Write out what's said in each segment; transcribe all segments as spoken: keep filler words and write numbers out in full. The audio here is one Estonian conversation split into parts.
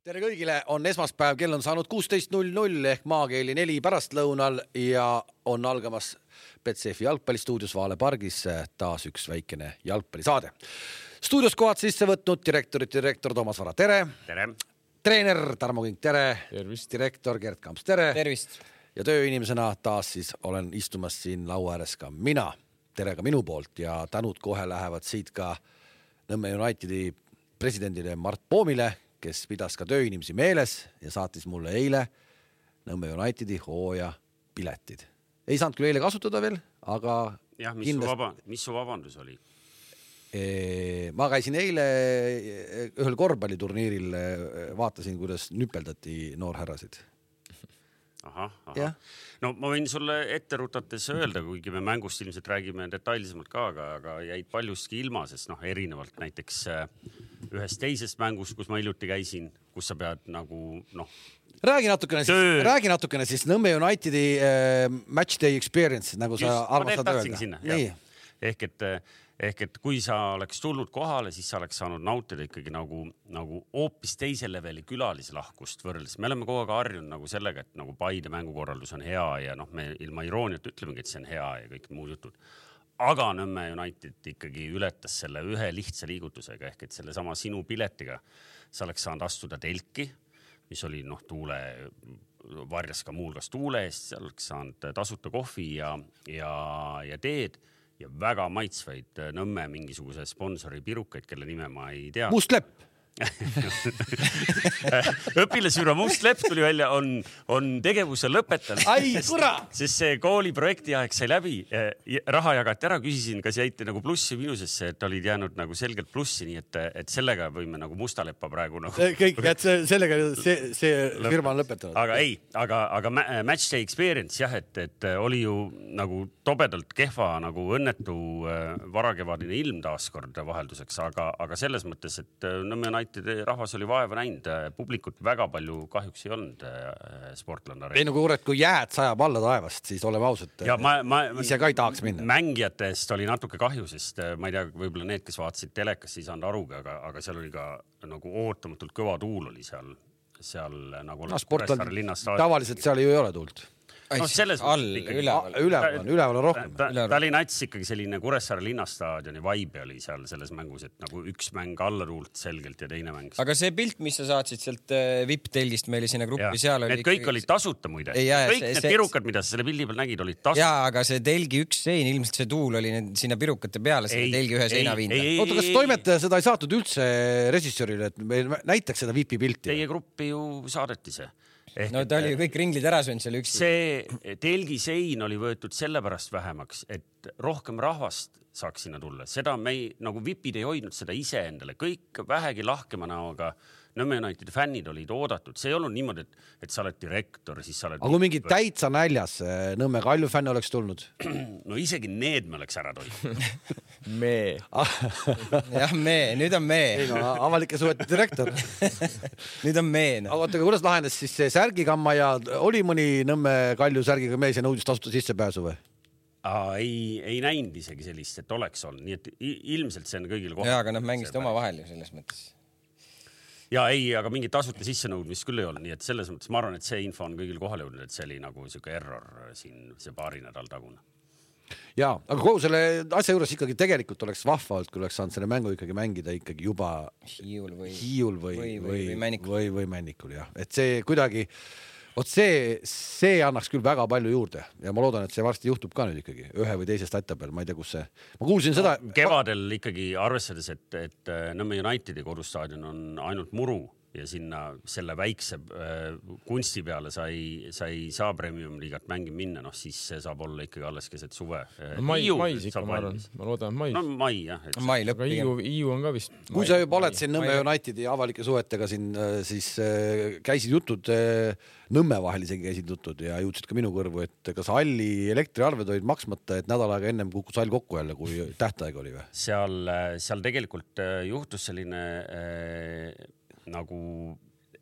Tere kõigile, on esmaspäev, kell on saanud kuusteist null null ehk maakeeli neli pärastlõunal ja on algamas Betsafe jalgpallistuudios Vaale pargis taas üks väikene jalgpallisaade. Stuudios kohad sisse võtnud direktorit direktor Toomas Vara, tere! Tere! Treener Tarmo Kink, tere! Tervist! Direktor Gert Kamps, tere! Tervist! Ja tööinimesena taas siis olen istumas siin laua ääres ka mina. Tere ka minu poolt ja tänud kohe lähevad siit ka Nõmme Unitedi presidendile Mart Poomile, kes pidas ka tööinimesi meeles ja saatis mulle eile Nõmme Unitedi hooja piletid. Ei saanud küll eile kasutada veel, aga... Jah, mis, kindlasti... su, vaba, mis su vabandus oli? E, ma käisin eile ühel korvpalliturniiril, vaatasin, kuidas nüpeldati noorhärrasid. Aha, aha. No ma võin sulle ette rutates öelda, kuigi me mängust ilmselt räägime detailsemalt ka, aga, aga jäid paljustki ilma, sest noh, erinevalt näiteks ühest teisest mängust, kus ma hiljuti käisin, kus sa pead nagu noh... Räägi natukene, siis, räägi natukene siis Nõmme Unitedi äh, match day experience, nagu sa Just, arvastad öelda. Sinna, ehk et Ehk et kui sa oleks tulnud kohale, siis sa oleks saanud nautida ikkagi nagu, nagu hoopis teise leveli külalislahkust võrreldes. Me oleme kogu aeg harjunud nagu sellega, et nagu Paide mängukorraldus on hea ja noh, me ilma irooniat ütlemegi, et see on hea ja kõik muud jutud. Aga Nõmme United ikkagi ületas selle ühe lihtsa liigutusega ehk et selle sama sinu piletiga sa oleks saanud astuda telki, mis oli noh, tuule, varjas ka muulgas tuule eest, sa oleks saanud tasuta kohvi ja, ja, ja teed ja väga maitsvaid Nõmme mingisuguse sponsori pirukaid, kelle nime ma ei tea. Must Lepp! Õpilasfirma Must Lepp tuli välja, on, on tegevuse lõpetanud. Ai, kura! Sest see kooli projekti aeg sai läbi, raha jagati ära, küsisin, kas jäite nagu plussi miinusesse, et olid jäänud nagu selgelt plussi, nii et, et sellega võime nagu Musta Leppa praegu nagu... Kõik, et see, sellega see, see firma on lõpetanud. Aga ei, aga, aga match day experience, jah, et, et oli ju nagu tobedalt kehva nagu õnnetu varakevadine ilm taaskord vahelduseks, aga, aga selles mõttes, et Nõmme rahvas oli vaeva näinud, publikut väga palju kahjuks ei olnud sportlanda. Ei, nagu kurat, kui jääd sajab alla taevast, siis oleme ausad, ma, ma, ise ka ei tahaks minna. Mängijatest oli natuke kahju, sest ma ei tea, võib-olla need, kes vaatasid telekas, siis on arugi, aga, aga seal oli ka nagu ootamatult kõva tuul oli seal, seal nagu no, Kuressaare linnast. Tavaliselt seal ju ei ole tuult. No, selles all, üleval, üleval on, üleval on rohkem. Ta, ta, ta oli nats ikkagi selline Kuressaare linnastaadioni vibe oli seal selles mängus, et nagu üks mäng alla tuult selgelt ja teine mäng. Aga see pilt, mis sa saatsid sealt V I P-telgist meile sinna gruppi, ja, seal oli... Need kõik olid tasuta muide. Ei, jah, kõik see, need see... pirukad, mida sa selle pildi peal nägid, olid tasuta. Jaa, aga see telgi üks sein, ilmselt see tuul oli sinna pirukate peale, selle telgi ühe seina viinda. Oota, kas toimetaja seda ei saatnud üldse režissöörile, et meil näitaks seda V I P pilti? Teie gruppi ju saadeti see. Ehk, no ta oli ju kõik ringlid ära söönud seal üks. See telgisein oli võetud sellepärast vähemaks, et rohkem rahvast saaks sinna tulla. Seda me ei, nagu V I P-d ei hoidnud seda ise endale. Kõik vähegi lahkema näoga Nõmme Unitedi fännid olid oodatud. See ei olnud niimoodi, et, et sa oled direktor, siis sa oled... Aga kui mingi täitsa näljas Nõmme Kalju fänn oleks tulnud? No isegi need me oleks ära toinud. Me. Jah, me. Nüüd on me. Ei, no, avalike suhete direktor. Nüüd on me. No. Aga oota, kuidas lahendas siis see särgikamma ja oli mõni Nõmme Kalju särgiga mees ja nõudis tasuta sissepääsu või? Aa, ei, ei näinud isegi sellist, et oleks olnud. Nii et ilmselt see on kõigil kohal. Jaa, aga nad mängisid oma vahel ju selles mõttes. Ja ei, aga mingi tasuta sissenõudmist küll ei olnud, nii et selles mõttes ma arvan, et see info on kõigil kohale jõudnud, et see oli nagu siuke error siin see paari nädal tagune. Jaa, aga kogu selle asja juures ikkagi tegelikult oleks vahva olnud, kui oleks saanud selle mängu ikkagi mängida ikkagi juba Hiiul või, Hiiul või, või, või, või Männikul. Või, või Männikul, jah. Et see kuidagi, oot see, see annaks küll väga palju juurde ja ma loodan, et see varsti juhtub ka nüüd ikkagi ühe või teise statta peal, ma ei tea, kus see... Ma kuulsin seda... No, kevadel ikkagi arvestades, et, et Nõmme Unitedi kodustaadion on ainult muru ja sinna selle väikse äh, kunsti peale sai, sai saa premium liigat mängim minna, noh siis see saab olla ikkagi alles keset suve. No, mai, mais ikka ma arvan, ma loodan mais. No mai jah. Et... Mai lõpp. Aga Iiu, Iiu on ka vist. Kui mai, sa juba oled siin Nõmme Unitedi avalike suhetega siin, siis äh, käisid jutud, äh, Nõmme vahel isegi käisid jutud ja jõudsid ka minu kõrvu, et kas halli elektriarved olid maksmata, et nädal aega ennem kukkus hall kokku jälle, kui tähtaeg oli või? Seal, seal tegelikult juhtus selline äh, nagu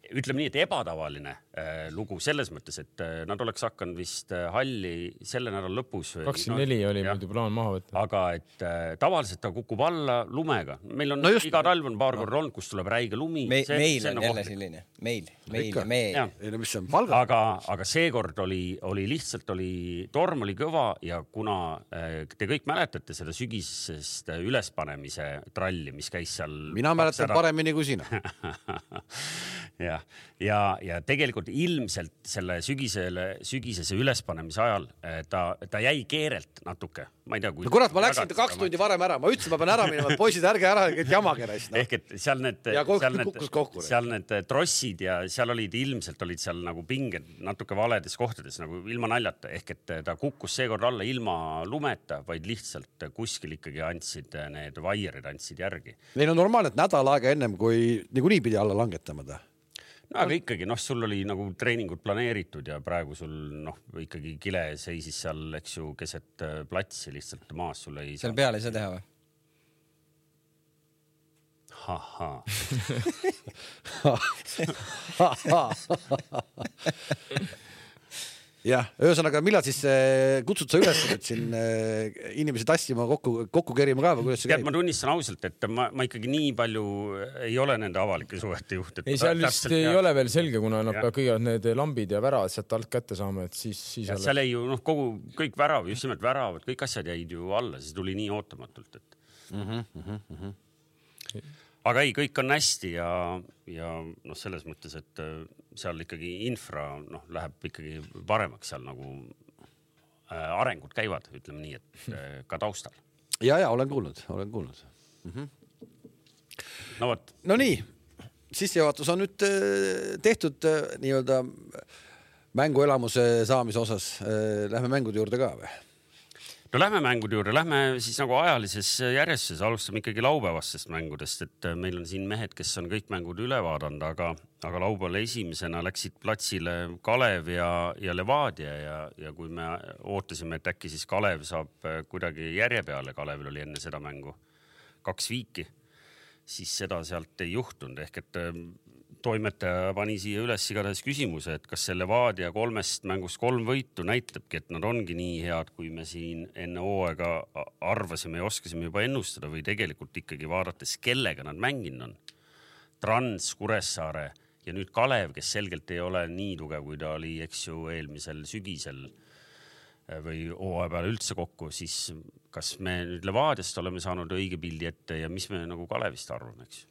ütleme nii, et ebatavaline äh, lugu selles mõttes, et äh, nad oleks hakanud vist äh, halli selle nädala lõpus. kakskümmend neli no, oli ja. muidu plaan maha võtta. Aga et äh, tavaliselt ta kukub alla lumega. Meil on no just, iga talv on paar no. korda olnud, kus tuleb räige lumi. Me, see, meil see on jälle selline. Meil, meil ja me. Ja. Aga, aga seekord oli, oli lihtsalt oli, torm oli kõva ja kuna äh, te kõik mäletate seda sügisest ülespanemise tralli, mis käis seal. Mina mäletan paremini kui sina. ja, ja, ja tegelikult ilmselt selle sügisele, sügisese ülespanemise ajal ta, ta jäi keerelt natuke. Ma ei tea, kui no kurat, ma läksin kaks tundi varem ära. Ma ütlesin, ma pean ära minema, et poisid, ärge ära, et jamage reist. No. Ehk et seal need, seal need, kokku, seal need trossid ja seal olid ilmselt olid seal nagu pinged natuke valedes kohtades, nagu ilma naljata. Ehk et ta kukkus seekord alla ilma lumeta, vaid lihtsalt kuskil ikkagi andsid need vaierid andsid järgi. Neil on normaalne, et nädal aega ennem, kui niikuinii pidi alla langetamada. No aga ikkagi, noh, sul oli nagu treeningud planeeritud ja praegu sul, noh, ikkagi kile seisis seal, eks ju, keset platsi lihtsalt maas sul ei... Seal peale ei saa teha või? Haha. jah, ühesõnaga, millal siis kutsud sa üles, et siin inimesi tassima kokku, kokku kerima ka või kuidas see käib? Ma tunnistan ausalt, et ma, ma ikkagi nii palju ei ole nende avalike suhete juht. Ei, seal vist ei ja... ole veel selge, kuna nad peavad kõigevad need lambid ja väravad sealt alt kätte saama, et siis... siis ja, seal ei ju, noh, kogu, kõik värav, just nimelt väravad, kõik asjad jäid ju alla, siis tuli nii ootamatult, et... Mm-hmm, mm-hmm. Aga ei, kõik on hästi ja, ja noh, selles mõttes, et seal ikkagi infra noh, läheb ikkagi paremaks seal nagu äh, arengud käivad, ütleme nii, et äh, ka taustal. Ja, ja, olen kuulnud, olen kuulnud. Mm-hmm. No, võt. no nii, sissejuhatus on nüüd tehtud nii-öelda mänguelamuse saamise osas. Lähme mängude juurde ka või? No lähme mängude juurde, lähme siis nagu ajalises järjestuses, alustame ikkagi laupäevastest mängudest, et meil on siin mehed, kes on kõik mängud üle vaadanud, aga, aga laupäeval esimesena läksid platsile Kalev ja, ja Levadia ja, ja kui me ootasime, et äkki siis Kalev saab kuidagi järje peale, Kalevil oli enne seda mängu kaks viiki, siis seda sealt ei juhtunud, ehk et toimetaja pani siia üles igatahes küsimuse, et kas see Levadia kolmest mängust kolm võitu näitabki, et nad ongi nii head, kui me siin enne hooaega arvasime ja oskasime juba ennustada või tegelikult ikkagi vaadates, kellega nad mänginud on. Trans, Kuressaare ja nüüd Kalev, kes selgelt ei ole nii tugev, kui ta oli, eks ju, eelmisel sügisel või hooaja peale üldse kokku, siis kas me nüüd Levadiast oleme saanud õige pildi ette ja mis me nagu Kalevist arvame, eks?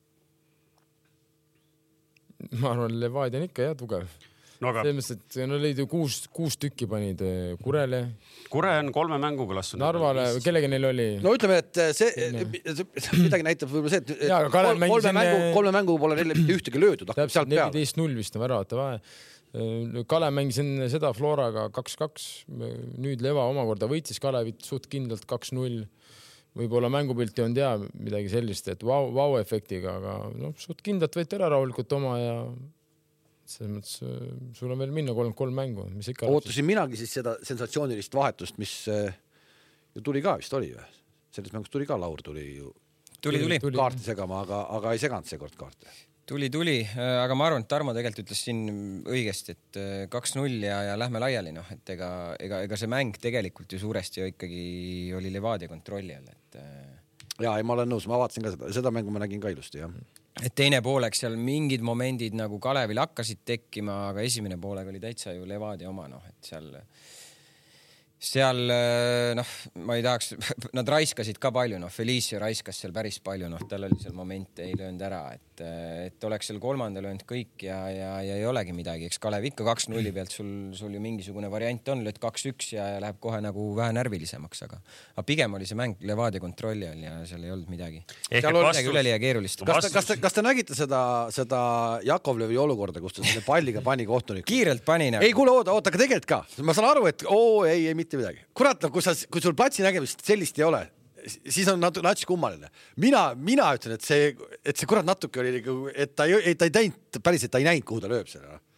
Ma arvan, Levadia on ikka hea tugev. No, aga... Selles mõttes, et no olid ju kuus, kuus tükki panid Kurele. Kure on kolme mänguga lastud. Narvale, kellega neil oli? No ütleme, et see midagi näitab võib-olla see, et ja, kolme, mängu, mängu, kolme mängu pole neile mitte ühtegi löödud. Täpselt neliteist null vist on väravate vahe. Kalev mängis enne seda Floraga kaks kaks. Nüüd Leva omakorda võitis Kalevit suht kindlalt kaks null. Võib-olla mängupilti on tea midagi sellist, et vau, vau efektiga, aga no, suht kindlalt võite ära rahulikult oma ja selles mõttes sul on veel minna kolm, kolm mängu. Mis ikka ootasin minagi siis seda sensatsioonilist vahetust, mis ju tuli ka vist oli. Selles mängus tuli ka Laur tuli ju tuli, tuli. tuli. kaarti segama, aga, aga ei seganud seekord kaarti. Tuli, tuli, aga ma arvan, et Tarmo tegelikult ütles siin õigesti, et kaks null ja, ja lähme laiali, noh, et ega, ega, ega see mäng tegelikult ju suuresti ju ikkagi oli Levadia kontrolli all, et... Ja, ei, ma olen nõus, ma vaatasin ka seda, seda mängu ma nägin ka ilusti, jah. Et teine pooleks seal mingid momendid nagu Kalevil hakkasid tekkima, aga esimene poolega oli täitsa ju Levadia oma, noh, et seal... Seal, noh, ma ei tahaks, nad raiskasid ka palju, noh, Felicio raiskas seal päris palju, noh, tal oli seal momente, ei löönud ära, et, et oleks seal kolmanda löönud kõik ja, ja, ja ei olegi midagi. Eks Kalev ikka kaks nulli pealt sul, sul ju mingisugune variant on, lööd kaks üks ja, ja läheb kohe nagu vähe närvilisemaks, aga, aga pigem oli see mäng Levadia kontrolli all ja seal ei olnud midagi. Seal oli midagi üleliia keerulist. Kas te, kas, te, kas te nägite seda, seda Jakovlevi olukorda, kus ta selle palliga pani kohtunik? Kiirelt pani nagu. Ei, kuule, oota, oota, aga tegelikult ka. Ma saan aru, et oo, ei, ei, mitte midagi. Kurat, kui, sa, kui sul platsi nägemist sellist ei ole, siis on natuke nats kummaline. Mina, mina ütlen, et see, et see kurat natuke oli, et ta ei, ta ei teinud, päris, et ta ei näinud, kuhu ta lööb selle.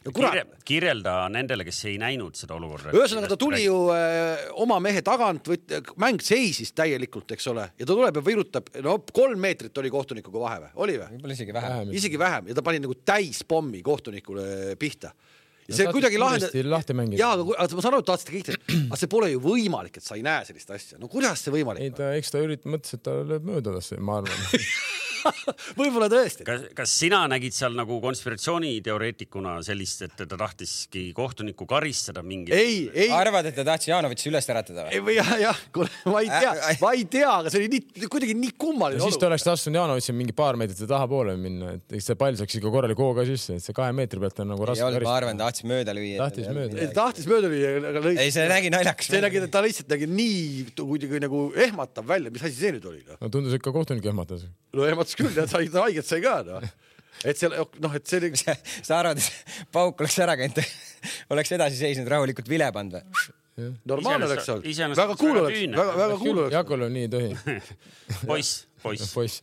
no, kurat. Kirjelda nendele, kes ei näinud seda olukorda. Ühesõnaga ta tuli ju äh, oma mehe tagant, võt, mäng seisis täielikult, eks ole, ja ta tuleb ja virutab, no kolm meetrit oli kohtunikuga vahe või? Oli või? Võib-olla isegi vähem. Isegi vähem ja ta pani nagu täis pommi kohtunikule pihta. Ja see kuidagi lahendab. Jaa, aga ma saan aru, et tahtsid kiita, aga see pole ju võimalik, et sa ei näe sellist asja. No kuidas see võimalik? Ei, ta, eks ta ürit mõttes, et ta lööb mööda tasse, ma arvan. Võib-olla tõesti. Kas, kas sina nägid seal nagu konspiratsiooniteoreetikuna sellist, et ta tahtiski kohtunikku karistada mingi? Ei, ei. Arvad, et ta tahtis Jaanovitsi üles äratada või? Ei, või jah, jah, ma ei tea, ma ei tea, aga see oli nii, kuidagi nii kummaline. Ja siis ta oleks tahtnud Jaanovitsi mingi paar meetrit taha poole minna, et see pall saaks ikka korralik hooga sisse, et see kahe meetri pealt on nagu raske karistada. Ma arvan, tahtis mööda lüüa. Tahtis mööda. Tahtis mööda lüüa, aga lõi. Ei, see nägi naljakas. See nägi, et ta lihtsalt nägi nii kuidagi nagu ehmatab välja, mis asi see nüüd oli. No tundus ikka kohtunik ehmatas. No ehmatas küll, ja sai ta haiget sai ka. No. Et see, noh, et see oli... Sa arvad, et Pauk oleks ära käinud, oleks edasi seisnud rahulikult vile pand või? Normaalne oleks olnud. Väga kuul oleks. Väga, väga kuul oleks. Jakul on nii tohi. Poiss, poiss. Poiss.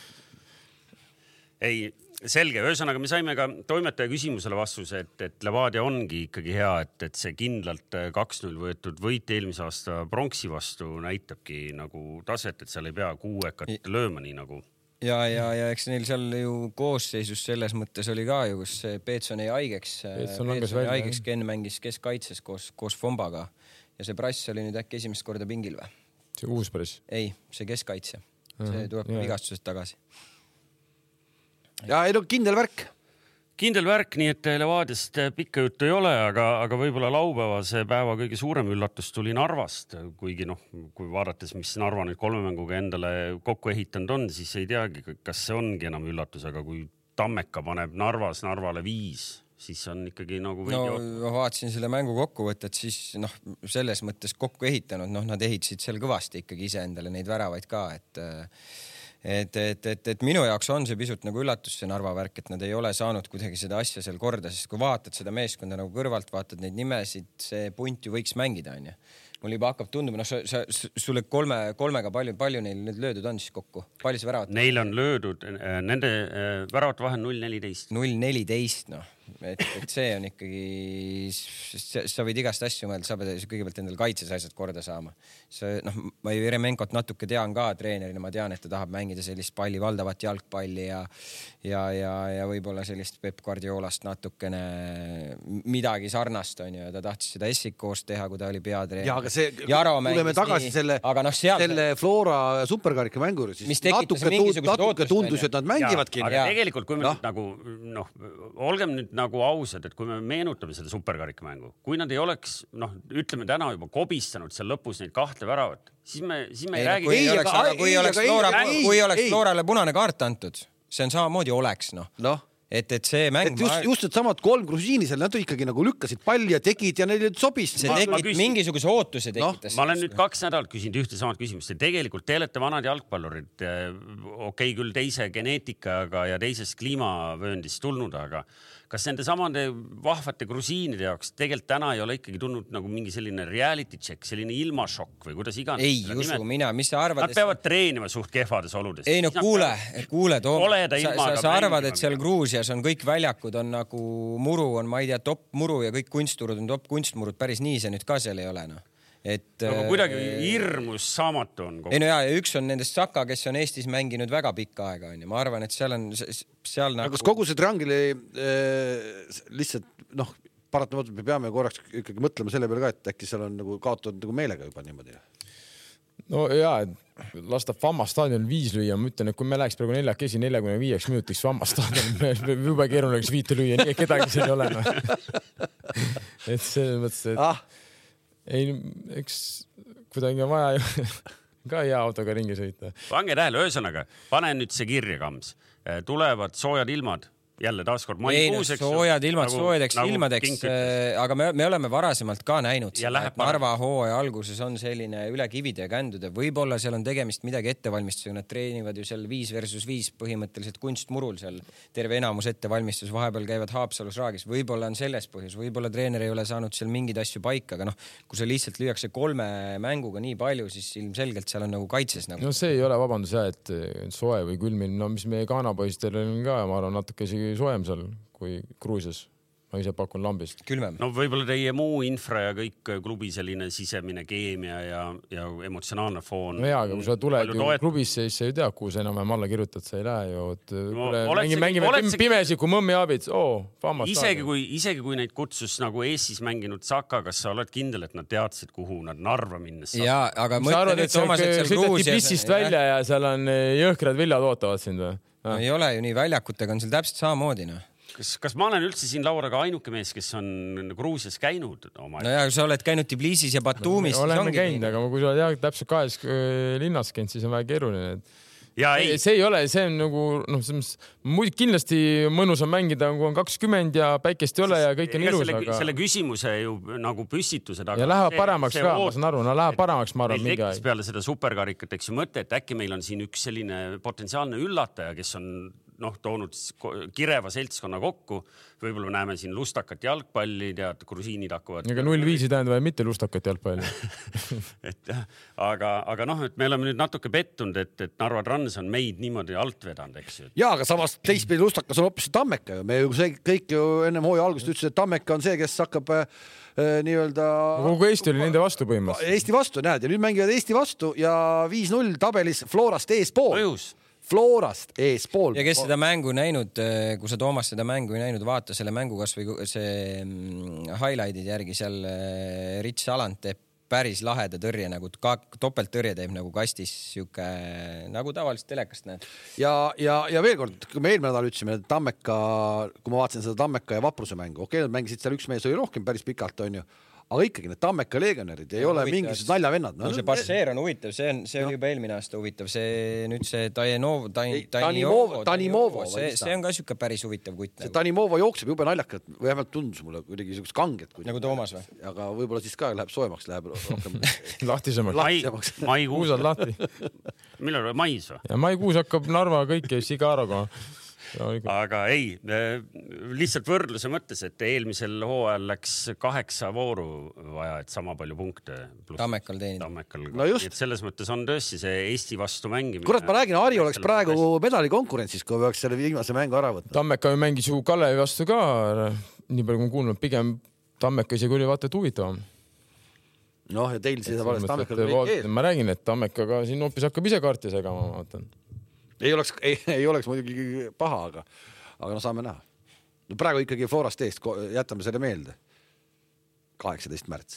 Ei, selge. Ühesõnaga, me saime ka toimetaja küsimusele vastuse, et, et Levadia ongi ikkagi hea, et, et see kindlalt kaks null võetud võit eelmise aasta pronksi vastu näitabki nagu taset, et seal ei pea kuuekat lööma nii nagu... Ja, ja, ja eks neil seal ju koosseisus selles mõttes oli ka ju, kus Peetson ei haigeks. Peetson ei haigeks, Ken mängis keskkaitses koos, koos Fombaga. Ja see Brass oli nüüd äkki esimest korda pingil või? See uus Brass? Ei, see keskkaitse. See tuleb uh-huh. vigastusest tagasi. Ja ei no kindel värk. Kindel värk, nii et Levadiast pikka juttu ei ole, aga, aga võib-olla laupäevase päeva kõige suurem üllatus tuli Narvast, kuigi noh, kui vaadates, mis Narva nüüd kolme mänguga endale kokku ehitanud on, siis ei teagi, kas see ongi enam üllatus, aga kui Tammeka paneb Narvas Narvale viis, siis on ikkagi nagu... No ma vaatasin selle mängu kokkuvõtet, siis noh, selles mõttes kokku ehitanud, noh, nad ehitasid seal kõvasti ikkagi ise endale neid väravaid ka, et... Et, et, et, et minu jaoks on see pisut nagu üllatus see Narva värk, et nad ei ole saanud kuidagi seda asja seal korda, sest kui vaatad seda meeskonda nagu kõrvalt, vaatad neid nimesid, see punt ju võiks mängida, on ju. Mul juba hakkab tunduma, noh, sa, sa, sulle kolme, kolmega palju, palju neil nüüd löödud on siis kokku? Palju see väravat? Neil on löödud, nende väravat vahe null neliteist. null neliteist, noh. Et, et see on ikkagi, sa võid igast asju mõelda, sa pead kõigepealt endal kaitses asjad korda saama. See, noh, ma ju Jeremenkot natuke tean ka treenerina, ma tean, et ta tahab mängida sellist palli, valdavat jalgpalli ja, ja, ja, ja võib-olla sellist Pep Guardiolast natukene midagi sarnast on ju. Ta tahtis seda Essikoos teha, kui ta oli peatreener. Ja, aga see, tuleme tagasi nii, selle, no, seal, selle Flora superkarika mängur, siis natuke, natuke tundus, et nad mängivadki. Aga tegelikult, kui me no. nagu, noh, olgem nüüd nagu ausad, et kui me meenutame seda superkarika mängu, kui nad ei oleks, noh, ütleme täna juba kobistanud seal lõpus neid kahtle väravat, siis me, siis me ei, ei räägi. Kui ei, oleks, aga, kui ei, oleks, Flora, ei, kui ei oleks Florale punane kaart antud, see on samamoodi oleks, noh. No. Et, et see mäng... Et just, just et samad kolm grusiini seal, nad ikkagi nagu lükkasid palli ja tegid ja neil sobis. See tegid küsin, mingisuguse ootuse tekitas. No, ma olen nüüd kaks nädalat küsinud ühte samad küsimust. Tegelikult te olete vanad jalgpallurid, okei okay, küll teise geneetikaga ja teisest kliimavööndist tulnud, aga kas nende samade vahvate grusiinide jaoks tegelikult täna ei ole ikkagi tulnud nagu mingi selline reality check, selline ilmašokk või kuidas iganes? Ei, usu mina, mis sa arvad? Nad peavad treenima suht kehvades oludes. Ei no kuule, kuule, Toom, sa, sa, sa arvad, et seal Gruusias on kõik väljakud on nagu muru, on ma ei tea, top muru ja kõik kunstturud on top kunstmurud, päris nii see nüüd ka seal ei ole, noh. Et, aga kuidagi hirmus saamatu on. Ei no jaa, ja üks on nendest Saka, kes on Eestis mänginud väga pikka aega. On ja ma arvan, et seal on seal nagu... Kas kogu see triangli äh, lihtsalt, noh, paratamatult me peame korraks ikkagi mõtlema selle peale ka, et äkki seal on nagu kaotatud nagu meelega juba niimoodi. No jaa, lasta Famma staadion viis lüüa. Ma ütlen, et kui me läheks praegu neljakesi neljakümne viieks minutiks Famma staadion, juba keeruline oleks viite lüüa, nii kedagi seal ei ole. No. Et selles mõttes, et... Ah. Ei, eks kuidagi on vaja ju ka hea autoga ringi sõita. Pange tähele, ühesõnaga, pane nüüd see kirja, Kams. Tulevad soojad ilmad. Jälle taaskord maikuus, eks. Soojad ilmad, nagu, soojadeks nagu ilmadeks, aga me, me oleme varasemalt ka näinud, et Narva hooaja alguses on selline üle kivide ja kändude. Võib-olla seal on tegemist midagi ettevalmistusega, nad treenivad ju seal viis versus viis põhimõtteliselt kunstmurul seal terve enamus ettevalmistus, vahepeal käivad Haapsalus Raagis. Võib-olla on selles põhjus, võib-olla treener ei ole saanud seal mingeid asju paika, aga noh, kui see lihtsalt lüüakse kolme mänguga nii palju, siis ilmselgelt seal on nagu kaitses. Nagu. No see ei ole vabandus, et soe või külmil, no mis meie kaanapoistel on ka, ma arvan, natuke soojem seal kui Gruusias. ma ise pakun lambist. Külmem. No võib-olla teie muu infra ja kõik klubi selline sisemine keemia ja, ja emotsionaalne foon. No jaa, aga kui sa tuled ju toet... klubisse, siis sa ju tead, kuhu sa enam alla kirjutad, sa ei lähe ju. No, mängi, mängime oled... pimesi, kui mõmmi abid, oo, fammas. Isegi kui, isegi kui neid kutsus nagu Eestis mänginud Saka, kas sa oled kindel, et nad teadsid, kuhu nad Narva minnes saab? Jaa, aga mõtle nüüd, Toomas, et seal Gruusias... Tbilissist välja ja seal on jõhkrad villad ootavad sind või? No, ei ole ju nii, väljakutega on seal täpselt samamoodi, noh. Kas, kas ma olen üldse siin Lauraga ainuke mees, kes on Gruusias käinud? Oma... No ja, kui sa oled käinud Tbilisis ja Batumis, no, oleme käinud, aga kui sa oled jah, täpselt kahes linnas käinud, siis on väga keeruline. Ja ei. See ei ole, see on nagu, noh, muidugi kindlasti mõnus on mängida, kui on kakskümmend ja päikest ei ole ja kõik on ilus. Selle, aga... selle küsimuse ju nagu püstitused. Ja läheb paremaks see, ka, oot... ma saan aru, no läheb paremaks, ma arvan, mingi aeg. Peale seda superkarikat, eks ju mõte, et äkki meil on siin üks selline potentsiaalne üllataja, kes on noh, toonud kireva seltskonna kokku. Võib-olla me näeme siin lustakat jalgpalli, tead, grusiinid hakkavad. Aga null viis ei tähendab mitte lustakat jalgpalli. et, aga, aga noh, et me oleme nüüd natuke pettunud, et, et Narva Trans on meid niimoodi alt vedanud, eks ju. Jaa, aga samast teistpidi lustakas on hoopis Tammeka. Me ju see, kõik ju ennem hooaja algust ütlesid, et Tammeka on see, kes hakkab äh, nii-öelda... Kogu Eesti oli nende vastu põhimõtteliselt. Eesti vastu, näed, ja nüüd mängivad Eesti vastu ja viis null tabelis Florast eespool. Mõjus. Florast eespool. Ja kes seda mängu näinud, kui sa Toomas seda mängu ei näinud, vaata selle mängu kas või see highlight'id järgi seal Rits Alant teeb päris laheda tõrje, nagu topelttõrje teeb nagu kastis siuke, nagu tavaliselt telekast näed. Ja, ja, ja veel kord, kui me eelmine nädal ütlesime, et Tammeka, kui ma vaatasin seda Tammeka ja Vapruse mängu, okei, nad mängisid seal üks mees oli rohkem päris pikalt, on ju. Aga ikkagi need Tammeka legionärid ei no, ole mingisugused naljavennad. No, no see Basseer on huvitav, see, on, see no. oli juba eelmine aasta huvitav. See nüüd see Danimovo, Danimovo, Danimovo see, see on ka siuke päris huvitav kutt. See Danimovo jookseb jube naljakalt, või vähemalt tundus mulle kuidagi niisugust kanget. Nagu Toomas või? Aga võib-olla siis ka läheb soemaks, läheb rohkem lahtisemaks. Maikuus on lahti. Millal või mais või? Ja maikuus hakkab Narva kõike Sigaroga. Aga ei, lihtsalt võrdluse mõttes, et eelmisel hooajal läks kaheksa vooru vaja, et sama palju punkte. Tammekal teenida. Tammekal. No just. Et selles mõttes on tõesti see Eesti vastu mängimine. Kurat, ma räägin, Ari oleks praegu medali konkurentsis, kui peaks selle viimase mängu ära võtta. Tammeka mängis ju Kalevi vastu ka, nii palju kui ma kuulnud, pigem Tammeka isegi oli vaata et huvitavam. Noh, ja teil siis alles Tammekal kõik ees. Ma räägin, et Tammekaga siin hoopis hakkab ise kaarti segama, ma vaatan. Ei oleks, ei, ei oleks muidugi paha, aga, aga no saame näha. No praegu ikkagi Florast eest, jätame selle meelde. kaheksateist märts.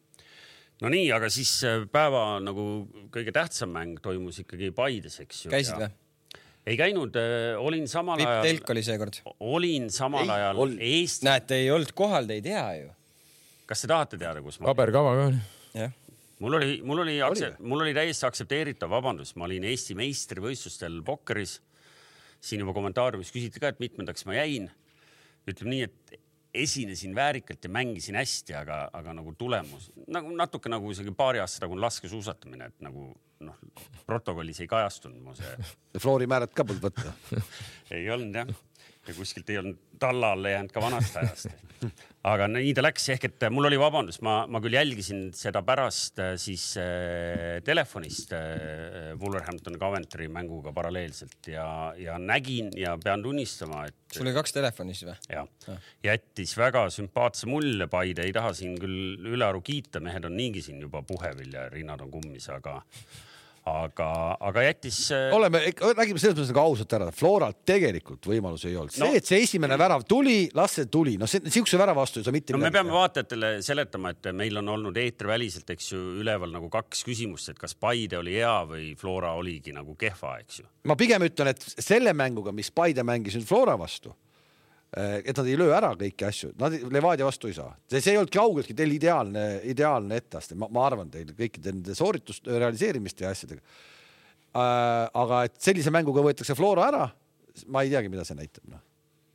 No nii, aga siis päeva nagu kõige tähtsam mäng toimus ikkagi Paides, eks ju. Käisid või? Ei käinud, olin samal Vipp ajal... telk oli seekord. Olin samal ei, ajal ol... Eesti... Näete, ei olnud kohal, te ei tea ju. Kas te tahate teada, kus ma... Paberkava ka oli. Jah. Mul oli, mul oli, aksept, mul oli täiesti aktsepteeritav vabandus. Ma olin Eesti meistrivõistlustel pokkeris. Siin juba kommentaariumis küsiti ka, et mitmendaks ma jäin. Ütleme nii, et esinesin väärikalt ja mängisin hästi, aga, aga nagu tulemus, nagu natuke nagu isegi paari aasta tagun laske suusatamine, et nagu noh, protokollis ei kajastunud mu see. Floori määrat ka polnud võtta. Ei olnud jah. Ja kuskilt ei olnud talla alla jäänud ka vanast ajast. Aga nii ta läks, ehk et mul oli vabandus, ma, ma küll jälgisin seda pärast siis äh, telefonist äh, Wolverhampton Coventry mänguga paralleelselt ja, ja nägin ja pean tunnistama, et... Sul oli kaks telefonis või? Jah. Ja. Jättis väga sümpaatse mulje Paide, ei taha siin küll ülearu kiita, mehed on niigi siin juba puhevil ja rinnad on kummis, aga... Aga, aga jättis... Oleme, räägime selles mõttes nagu ausalt ära. Floral tegelikult võimalus ei olnud. See, no, et see esimene värav tuli, las see tuli. No see, siukse värav vastu ei saa mitte no, me peame vaatajatele seletama, et meil on olnud eetriväliselt, eks ju, üleval nagu kaks küsimust, et kas Paide oli hea või Flora oligi nagu kehva, eks ju. Ma pigem ütlen, et selle mänguga, mis Paide mängis nüüd Flora vastu, et nad ei löö ära kõiki asju. Nad Levadia vastu ei saa. See, see ei olnud kaugeltki teil ideaalne, ideaalne etteaste. Ma, ma arvan teil kõikide nende sooritust realiseerimist ja asjadega. Äh, aga et sellise mänguga võetakse Flora ära, ma ei teagi, mida see näitab. No.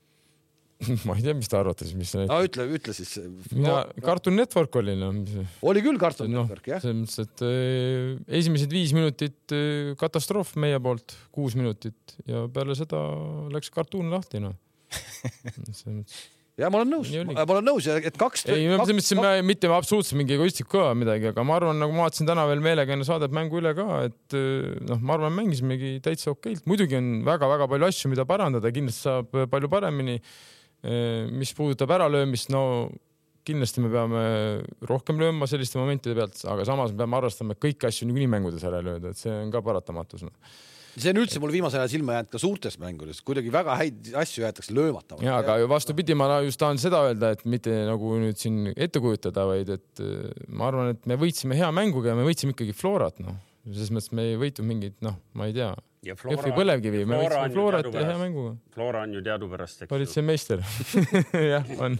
ma ei tea, mis ta arvates, mis see näitab. No ütle, ütle siis. Mina, Cartoon Network oli. No. Oli küll Cartoon no, Network, jah. See mõttes, et äh, esimesed viis minutit äh, katastroof meie poolt, kuus minutit ja peale seda läks Cartoon lahti, no. ja ma olen nõus, ma olen nõus, et kaks... Ei, me mõtlesin kaks... mitte absoluutselt mingi egoistlik ka midagi, aga ma arvan, nagu ma vaatasin täna veel meelega enne saadet mängu üle ka, et noh, ma arvan, mängisimegi täitsa okeilt. Muidugi on väga-väga palju asju, mida parandada, kindlasti saab palju paremini. mis puudutab äralöömist, no kindlasti me peame rohkem lööma selliste momentide pealt, aga samas me peame arvestama, et kõiki asju nii mängudes ära lööda, et see on ka paratamatus. No. See on üldse mul viimasel ajal silma jäänud ka suurtes mängudes, kuidagi väga häid asju jäetakse löömatama. Ja, aga vastupidi, ma just tahan seda öelda, et mitte nagu nüüd siin ette kujutada, vaid et ma arvan, et me võitsime hea mänguga ja me võitsime ikkagi Florat, noh. Selles mõttes me ei võitu mingid, noh, ma ei tea, Jõhvi põlevkivi, me võitsime Florat ja hea mänguga. Flora on ju teadupärast, eks. Olid see meister. Jah, on.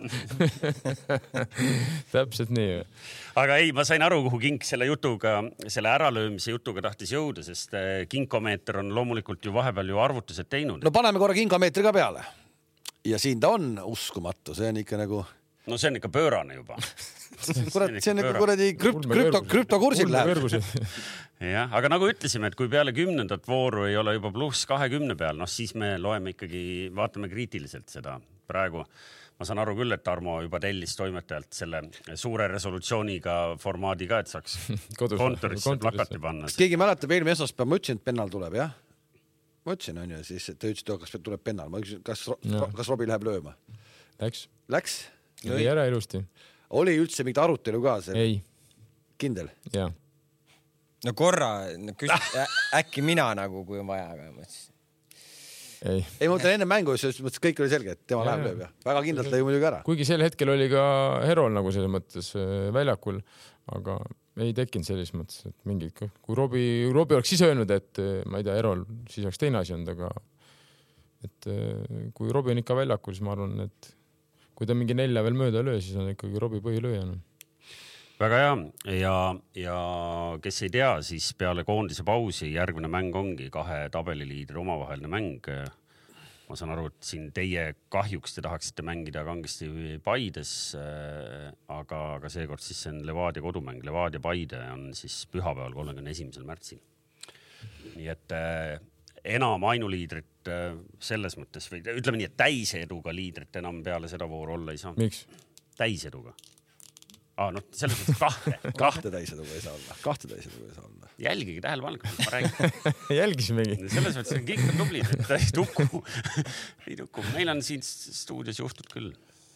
Täpselt nii. Aga ei, ma sain aru, kuhu Kink selle jutuga, selle äralöömise jutuga tahtis jõuda, sest Kinkomeeter on loomulikult ju vahepeal ju arvutused teinud. No paneme korra Kinkomeetri ka peale. Ja siin ta on uskumatu, see on ikka nagu... No see on ikka pöörane juba. Kurat, see on nagu kuradi krüpto, krüptokursil läheb. Jah, aga nagu ütlesime, et kui peale kümnendat vooru ei ole juba pluss kahekümne peal, noh siis me loeme ikkagi, vaatame kriitiliselt seda praegu. Ma saan aru küll, et Tarmo juba tellis toimetajalt selle suure resolutsiooniga formaadi ka, et saaks kontorisse plakati panna. Keegi mäletab, eelmine esmaspäev ma ütlesin, et pennal tuleb, jah? Ma ütlesin, on ju, siis te ütlesid, kas tuleb pennal. Ma ütlesin, kas, kas Robi läheb lööma? Läks. Läks? Lõi ära ilusti. Oli üldse mingit arutelu ka? See? Ei. Kindel? Jaa. No korra, no küs, äkki mina nagu, kui on vaja, aga mõtlesin. Ei. Ei, ma mõtlen enne mängu, siis mõtlesin, kõik oli selge, et tema ja, läheb lööb. Ja. Väga kindlalt lõi muidugi ära. Kuigi sel hetkel oli ka Herol nagu selles mõttes väljakul, aga ei tekkinud selles mõttes, et mingid, kui Robi, Robi oleks ise öelnud, et ma ei tea, Herol, siis oleks teine asi olnud, aga et kui Robi on ikka väljakul, siis ma arvan, et kui ta mingi nelja veel mööda löö, siis on ikkagi Robi põhilööjana. Väga hea ja, ja kes ei tea, siis peale koondise pausi järgmine mäng ongi kahe tabeliliidri omavaheline mäng. Ma saan aru, et siin teie kahjuks te tahaksite mängida kangesti Paides, aga, aga seekord siis see on Levadia kodumäng. Levadia Paide on siis pühapäeval kolmekümne esimesel märtsil. Nii et enam ainuliidrit selles mõttes, või ütleme nii, et täiseduga liidrit enam peale seda vooru olla ei saa. Miks? Täiseduga. Ah, no selles mõttes kahte. Kahte täiseduga ei saa olla. Kahte täiseduga ei saa olla. Jälgigi tähelepanelikult, ma räägin. Jälgisimegi. Selles mõttes on kõik on tublid, et ei tuku. ei tuku. Meil on siin stuudios juhtud küll.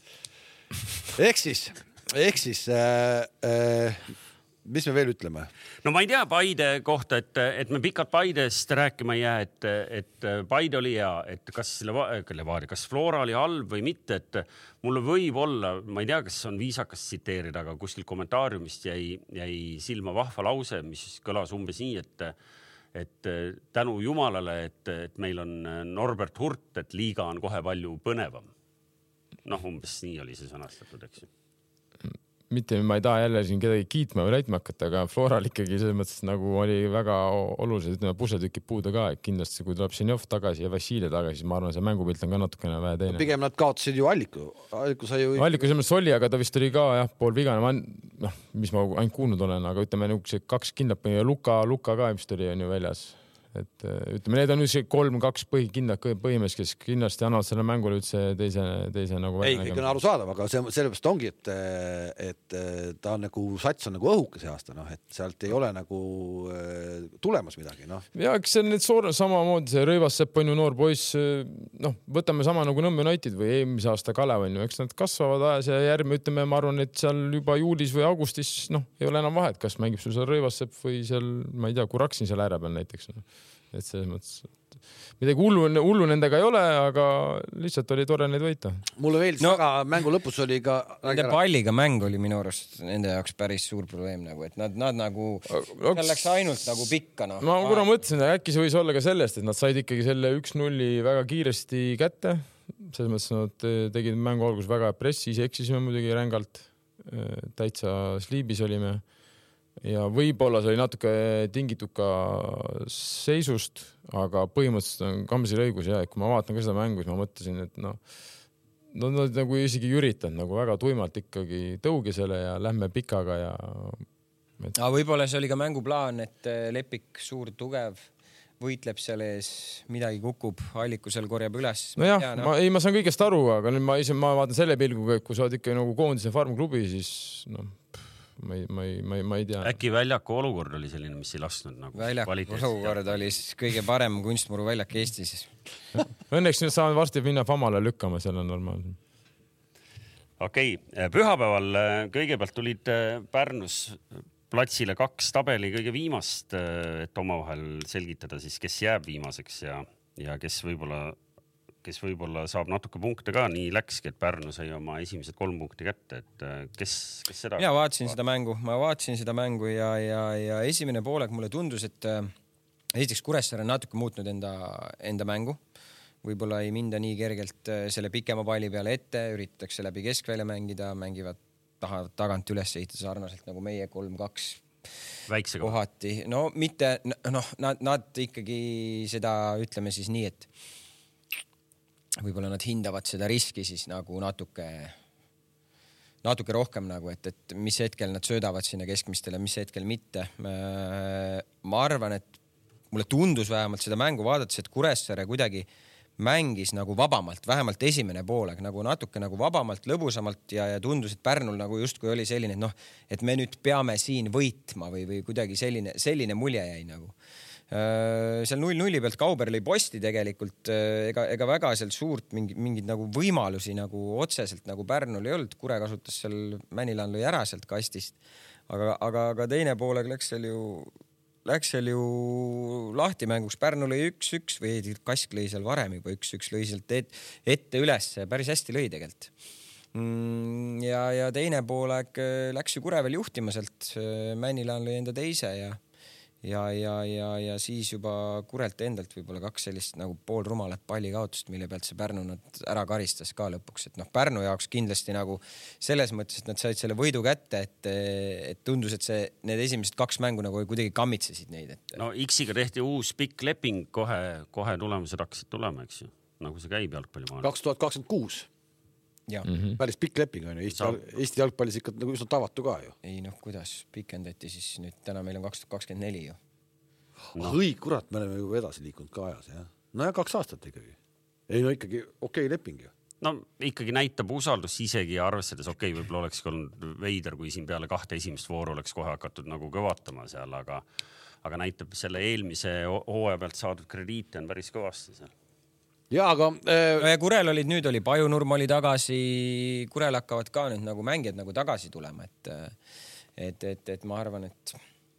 Ehk siis, ehk siis äh, äh, mis me veel ütleme? No ma ei tea Paide kohta, et, et me pikalt Paidest rääkima ei jää, et, et Paide oli hea, et kas, Levadia, kas Flora oli halb või mitte, et mulle võib olla, ma ei tea, kas on viisakas tsiteerida, aga kuskil kommentaariumist jäi, jäi silma vahva lause, mis kõlas umbes nii, et, et tänu Jumalale, et, et meil on Norbert Hurt, et liiga on kohe palju põnevam. Noh, umbes nii oli see sõnastatud, eks ju. Mitte ma ei taha jälle siin kedagi kiitma või läitma hakata, aga Floral ikkagi selles mõttes nagu oli väga olulised, ütleme, pusetükid puuda ka, et kindlasti kui tuleb Senjov tagasi ja Vassilje tagasi, siis ma arvan, see mängupilt on ka natukene vähe teine. Pigem nad kaotasid ju Alliku. Alliku sai ju... Alliku selles mõttes oli, aga ta vist oli ka jah, pool vigane. Ma, noh, mis ma ainult kuulnud olen, aga ütleme, kaks kindlap ja Luka, Luka ka vist oli on ju väljas. Et ütleme, need on nüüd kolm, kaks põhikindlad põhimees, kes kindlasti annavad selle mängule üldse teise, teise nagu... Ei, kõik on aru saadav, aga see, sellepärast ongi, et, et ta on nagu, sats on nagu õhuke see aasta, noh, et sealt ei ole nagu tulemas midagi, noh. Ja, eks see on need soor, samamoodi, see Rõivassepp on ju noor poiss, noh, võtame sama nagu Nõmme United või eelmise aasta Kalev on ju, eks nad kasvavad ajas ja järgmine, ütleme, ma arvan, et seal juba juulis või augustis, noh, ei ole enam vahet, kas mängib sul seal Rõivassepp või seal, ma ei tea, kui Raksin seal ääre peal näiteks, noh. Et selles mõttes, midagi hullu, hullu nendega ei ole, aga lihtsalt oli tore neid võita. Mulle veeldis no, väga mängu lõpus oli ka... Nende palliga mäng oli minu arust nende jaoks päris suur probleem, nagu, et nad, nad nagu... Seal läks ainult nagu pikka. No. Ma kuna mõtlesin, äkki see võis olla ka sellest, et nad said ikkagi selle üks nulli väga kiiresti kätte. Selles mõttes nad tegid mängu algus väga pressi, ise eksisime muidugi rängalt. Täitsa sliibis olime. Ja võib-olla see oli natuke tingitud ka seisust, aga põhimõtteliselt on Kamsil õigus ja kui ma vaatan ka seda mängu, siis ma mõtlesin, et noh, no, nad nagu isegi üritanud nagu väga tuimalt ikkagi tõugisele ja lähme pikaga ja... Et... A, võib-olla see oli ka mänguplaan, et Lepik suur, tugev, võitleb seal ees, midagi kukub, Alliku seal korjab üles. No jah, no. ma, ei, ma saan kõigest aru, aga nüüd ma ise ma vaatan selle pilguga, et kui sa oled ikka nagu koondise farmklubi, siis noh, Ma ei, ma, ei, ma, ei, ma ei tea. Äkki väljaku olukord oli selline, mis ei lasnud nagu väljaku olukord oli kõige parem kunstmuru väljak Eestis. Õnneks nüüd saame varsti minna Famale lükkama, seal on normaalne. okei okay., pühapäeval kõigepealt tulid Pärnus platsile kaks tabeli kõige viimast, et omavahel selgitada siis, kes jääb viimaseks ja, ja kes võib-olla, kes võib-olla saab natuke punkte ka. Nii läkski, et Pärnu sai oma esimesed kolm punkti kätte, et kes, kes seda... Mina vaatasin seda mängu, ma vaatasin seda mängu ja, ja, ja esimene poolek mulle tundus, et esiteks Kuressaare on natuke muutnud enda, enda mängu. Võib-olla ei minda nii kergelt selle pikema palli peale ette, üritatakse läbi keskvälja mängida, mängivad taha, tagant üles ehitada sarnaselt nagu meie kolm kaks väiksega kohati. No mitte, noh, nad, nad ikkagi seda ütleme siis nii, et võib-olla nad hindavad seda riski siis nagu natuke, natuke rohkem nagu, et, et mis hetkel nad söödavad sinna keskmistele, mis hetkel mitte. Ma arvan, et mulle tundus vähemalt seda mängu vaadates, et Kuressaare kuidagi mängis nagu vabamalt, vähemalt esimene pooleg, nagu natuke nagu vabamalt, lõbusamalt ja, ja tundus, et Pärnul nagu justkui oli selline, et noh, et me nüüd peame siin võitma või, või kuidagi selline, selline mulje jäi nagu. Seal null nulli pealt Kauber lõi posti tegelikult, ega, ega väga sealt suurt mingid, mingid nagu võimalusi nagu otseselt nagu Pärnul ei olnud. Kure kasutas seal, Mänilan lõi ära sealt kastist, aga, aga, aga teine pooleg läks seal ju läks seal ju lahti mänguks. Pärnu lõi üks üks või Kask lõi seal varem juba üks üks, lõi sealt et, ette üles, päris hästi lõi tegelikult. Ja, ja teine pooleg läks ju Kure veel juhtima sealt, Mänilan lõi enda teise ja Ja, ja, ja, ja siis juba Kurelt endalt võib-olla kaks sellist nagu pool rumalat pallikaotust, mille pealt see Pärnu nad ära karistas ka lõpuks. Et noh, Pärnu jaoks kindlasti nagu selles mõttes, et nad said selle võidu kätte, et, et tundus, et see, need esimesed kaks mängu nagu kuidagi kammitsesid neid. Et... No X-iga tehti uus pikk leping, kohe, kohe tulemused hakkasid tulema, eks ju, nagu see käib jalgpallimaailmas. kaks tuhat kakskümmend kuus Ja. Mm-hmm. Päris pikk leping on ju. Eesti, Eesti jalgpallis ikka nagu üsna tavatu ka ju. Ei noh, kuidas pikendati siis nüüd, täna meil on kaks tuhat kakskümmend neli ju. No. Õig, kurat, me oleme ju edasi liikunud ka ajas, jah. No ja kaks aastat ikkagi. Ei no ikkagi okei leping ju. No ikkagi näitab usaldus isegi arvestades, okei, võib-olla oleks olnud veider, kui siin peale kahte esimest vooru oleks kohe hakatud nagu kõvatama seal, aga, aga näitab selle eelmise hooaja pealt saadud krediite on päris kõvasti seal. Ja, aga, äh... no ja Kurel olid, nüüd oli Pajunurm oli tagasi, Kurel hakkavad ka nüüd nagu mängijad nagu tagasi tulema, et, et, et, et ma arvan, et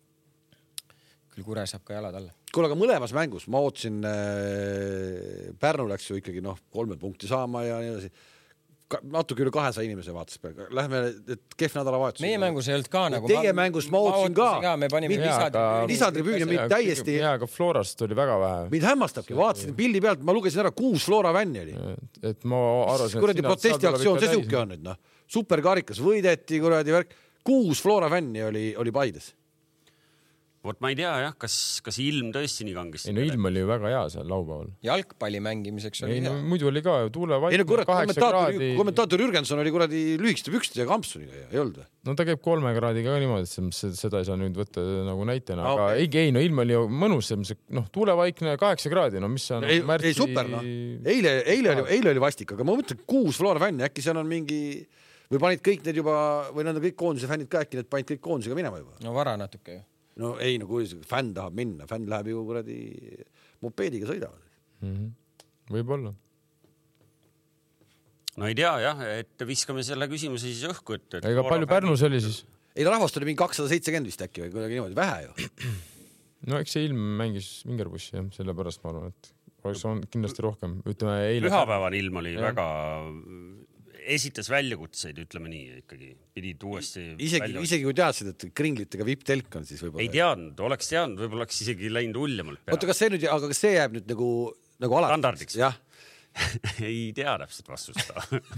küll Kure saab ka jalad alla. Kuule, aga mõlemas mängus ma ootsin äh, Pärnu läks ju ikkagi noh, kolme punkti saama ja nii edasi. Natuke üle kahesaja inimese vaatas. Lähme, et kehv nädalavahetus. Meie mängus ei olnud ka nagu... Teie ma, mängust ma ootsin ka. ka. Me panime lisatribüüni, mind täiesti... Jaa, aga Florast oli väga vähe. Mind hämmastabki, vaatasin pildi pealt, ma lugesin ära kuus Flora vänni oli. Et ma arvasin, kuradi protestiaktsioon, see suhke on nüüd, noh. Superkarikas võideti, kuradi värk. Kuus Flora vänni oli, oli Paides. Vot ma ei tea jah, kas, kas ilm tõesti nii kangesti. Ei no ilm oli ju väga hea seal laupäeval. Jalgpalli mängimiseks oli ei, hea. No, muidu oli ka tuule vaid kaheksa kraadi. Kommentaator Jürgenson oli kuradi lühikeste pükste ja kampsuniga, ei olnud või? No ta käib kolme kraadiga ka niimoodi, et seda ei saa nüüd võtta nagu näitena. Aga okay. ei, ei, no ilm oli ju mõnus, noh, tuulevaikne kaheksa kraadi, no mis on ei, märtsi... ei super, no. Eile, eile, oli, eile oli vastik, aga ma mõtlen kuus Flora fänni, äkki seal on mingi... Või panid kõik need juba, või nad on kõik koondise fännid ka äkki, need panid kõik koondisega minema juba. No vara natuke ju. No ei, no kui fänn tahab minna, fänn läheb ju kuradi mopeediga sõidavad. Mm-hmm. Võib-olla. No ei tea jah, et viskame selle küsimuse siis õhku. Et, et ega palju Pärnus oli siis? Ei, rahvast oli mingi kakssada seitsekümmend vist äkki või kuidagi niimoodi, vähe ju. No eks see ilm mängis vingerbussi, jah, sellepärast ma arvan, et oleks on kindlasti rohkem. Ütleme, eile... Pühapäeval ilm oli ja. Väga... esitas väljakutseid, ütleme nii, ikkagi pidid uuesti isegi, isegi kui teadsid, et kringlitega vipp-telk on, siis võib-olla... Ei teadnud, oleks teadnud, võib-olla oleks isegi läinud uljemalt peale. Oota, kas see nüüd, aga kas see jääb nüüd nagu, nagu alati? Standardiks? Jah. Ei tea täpselt vastust.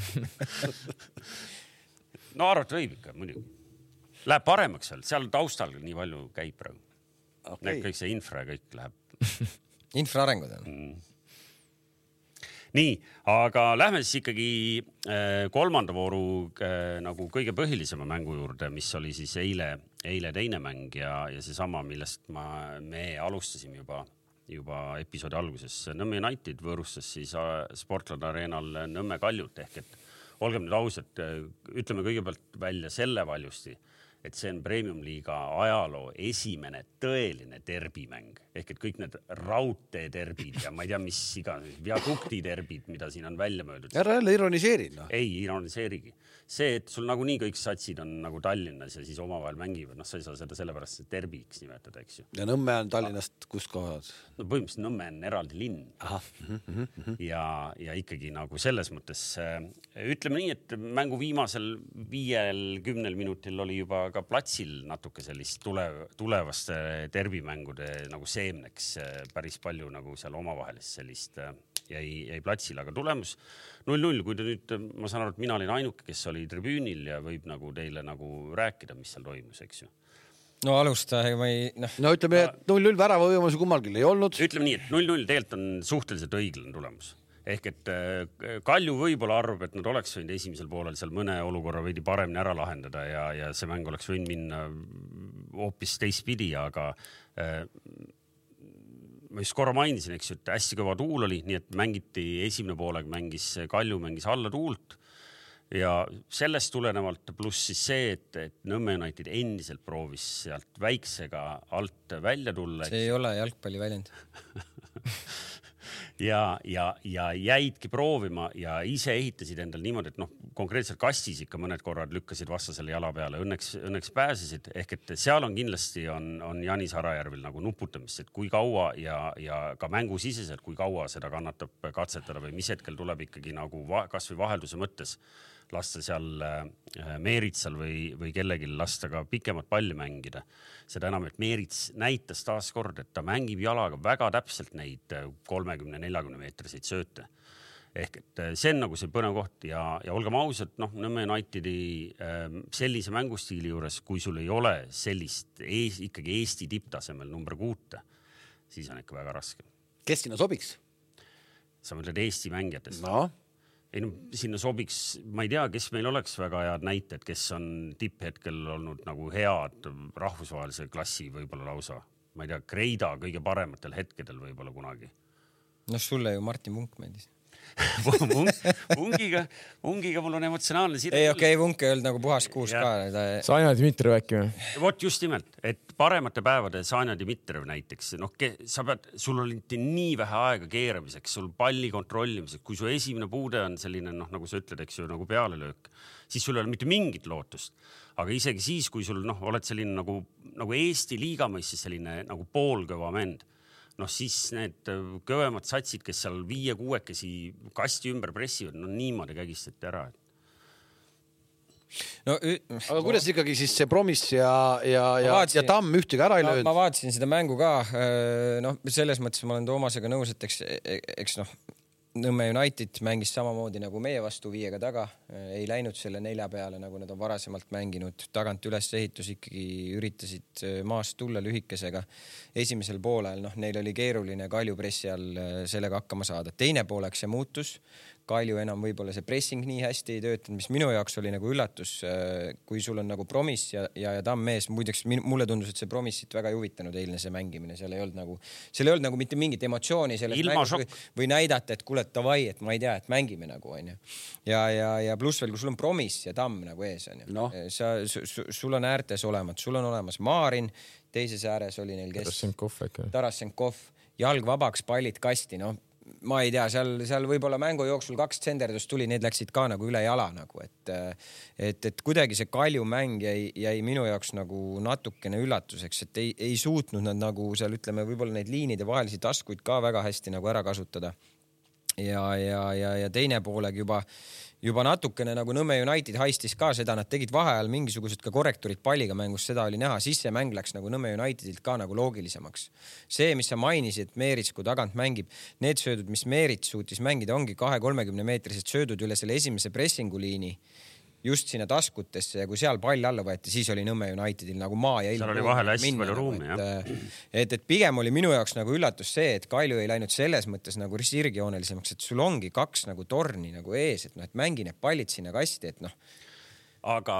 No arvat võib ikka, muidugi. Läheb paremaks seal, seal taustal nii palju käib praegu. Okay. Kõik see infra ja kõik läheb. Infraarengud on. Mm. Nii, aga lähme siis ikkagi kolmanda vooru nagu kõige põhilisema mängu juurde, mis oli siis eile, eile teine mäng ja, ja see sama, millest ma, me alustasime juba, juba episoodi alguses. Nõmme United võõrustas siis Sportland Arenal Nõmme Kaljut ehk et olgem nüüd ausad, ütleme kõigepealt välja selle valjusti, et see on Premium-liiga ajaloo esimene tõeline derbimäng. Ehk et kõik need raudtee derbid ja ma ei tea, mis iga viadukti derbid, mida siin on välja möödud. Ära jälle ironiseerid, no. Ei ironiseerigi. see, et sul nagunii kõik satsid on nagu Tallinnas ja siis omavahel mängivad, noh, sa ei saa seda sellepärast derbiks nimetada, eks ju. Ja Nõmme on Tallinnast kus kohad? No põhimõtteliselt Nõmme on eraldi linn. Aha. Ja, ja ikkagi nagu selles mõttes ütleme nii, et mängu viimasel viiel, kümnel minutil oli juba ka platsil natuke sellist tule, tulevaste derbimängude nagu seemneks päris palju nagu seal omavahelist sellist jäi, jäi platsil, aga tulemus null null, kui te nüüd, ma saan aru, et mina olin ainuke, kes oli tribüünil ja võib nagu teile nagu rääkida, mis seal toimus, eks ju. No alusta, ma ei, noh. No ütleme, et null null värava võimalusi kummalgi ei olnud. Ütleme nii, et null null tegelikult on suhteliselt õiglane tulemus. Ehk et Kalju võib-olla arvab, et nad oleks võinud esimesel poolel seal mõne olukorra veidi paremini ära lahendada ja, ja see mäng oleks võinud minna hoopis teistpidi, aga ma just korra mainisin, eks ju, et hästi kõva tuul oli, nii et mängiti esimene poolega mängis Kalju, mängis alla tuult ja sellest tulenevalt pluss siis see, et, et Nõmme United endiselt proovis sealt väiksega alt välja tulla. See ei ole jalgpalli väljend. ja, ja, ja jäidki proovima ja ise ehitasid endal niimoodi, et noh, konkreetselt kastis ikka mõned korrad lükkasid vastasele jala peale, õnneks, õnneks pääsesid, ehk et seal on kindlasti on, on Janis Harajärvil nagu nuputamist, et kui kaua ja, ja ka mängusiseselt, kui kaua seda kannatab katsetada või mis hetkel tuleb ikkagi nagu va, kas või vahelduse mõttes lasta seal Meeritsal või, või kellelgi lasta ka pikemat palli mängida. Seda enam, et Meerits näitas taas kord, et ta mängib jalaga väga täpselt neid kolmekümne neljakümne meetriseid sööte. Ehk et see on nagu see põnev koht ja, ja olgem ausad, noh, Nõmme Unitedi sellise mängustiili juures, kui sul ei ole sellist ees, ikkagi Eesti tipptasemel number kuute, siis on ikka väga raske. Kes sinna sobiks? Sa mõtled Eesti mängijatest? No. Ei, no, sinna sobiks, ma ei tea, kes meil oleks väga head näited, kes on tipphetkel olnud nagu head rahvusvahelise klassi võib-olla lausa. Ma ei tea, Kreida kõige parematel hetkedel võib-olla kunagi. No sulle ju Martin Munk meeldis. Ungiga, ungiga mul on emotsionaalne side. Ei, okei, okay, Vunk ei olnud nagu puhas kuus ja. Ka. Sanja Dmitriv äkki või? Vot just nimelt, et paremate päevade Sanja Dmitriv näiteks, noh, sa pead, sul oli nii vähe aega keeramiseks, sul palli kontrollimiseks, kui su esimene puude on selline, noh, nagu sa ütled, eks ju, nagu pealelöök, siis sul ei ole mitte mingit lootust. Aga isegi siis, kui sul, noh, oled selline nagu, nagu Eesti liigamõistis selline nagu poolkõva mend, noh siis need kõvemad satsid, kes seal viie kuuekesi kasti ümber pressivad, no niimoodi kägistati ära. No, aga kuidas ikkagi siis see Promis ja, ja, ja, vaatsin, ja Tamm ühtegi ära ei löönud? Ma vaatasin seda mängu ka, noh, selles mõttes ma olen Toomasega nõus, et eks, eks noh, Nõmme United mängis samamoodi nagu meie vastu viiega taga, ei läinud selle nelja peale, nagu nad on varasemalt mänginud. Tagant üles ehitus ikkagi üritasid maast tulla lühikesega. Esimesel poolel, noh, neil oli keeruline Kalju pressi all sellega hakkama saada. Teine pooleks see muutus. Kalju enam võib-olla see pressing nii hästi ei töötanud, mis minu jaoks oli nagu üllatus, kui sul on nagu Promis ja, ja, ja Tamm mees. Muideks mulle tundus, et see Promisit väga ei huvitanud eilne see mängimine. Seal ei olnud nagu, seal ei olnud nagu mitte mingit emotsiooni sellest või, või näidata, et kuule, tavai, et ma ei tea, et mängime nagu, on ju. Ja, ja, ja pluss veel, kui sul on Promis ja Tamm nagu ees, on ju. No. Sa, su, sul on äärtes olemas, sul on olemas Maarin, teises ääres oli neil kes... Tarasenkov, äkki. Tarasenkov, jalg vabaks, pallid kasti, noh. Ma ei tea, seal, seal võib-olla mängu jooksul kaks tsenderdust tuli, need läksid ka nagu üle jala nagu, et, et, et kuidagi see Kalju mäng jäi, jäi minu jaoks nagu natukene üllatuseks, et ei, ei suutnud nad nagu seal, ütleme, võib-olla neid liinide vahelisi taskuid ka väga hästi nagu ära kasutada. Ja, ja, ja, ja teine pooleg juba, juba natukene nagu Nõmme United haistis ka seda, nad tegid vaheajal mingisugused ka korrekturid palliga mängus, seda oli näha, siis see mäng läks nagu Nõmme Unitedilt ka nagu loogilisemaks. See, mis sa mainisid, et Meerits kui tagant mängib, need söödud, mis Meerits suutis mängida, ongi kahe kolmekümne meetrised söödud üle selle esimese pressinguliini just sinna taskutesse ja kui seal pall alla võeti, siis oli Nõmme Unitedil nagu maa ja ilm. Seal oli vahel hästi palju ruumi, jah. Et, et pigem oli minu jaoks nagu üllatus see, et Kalju ei läinud selles mõttes nagu sirgjoonelisemaks, et sul ongi kaks nagu torni nagu ees, et noh, et mängi need pallid sinna kasti, et noh. Aga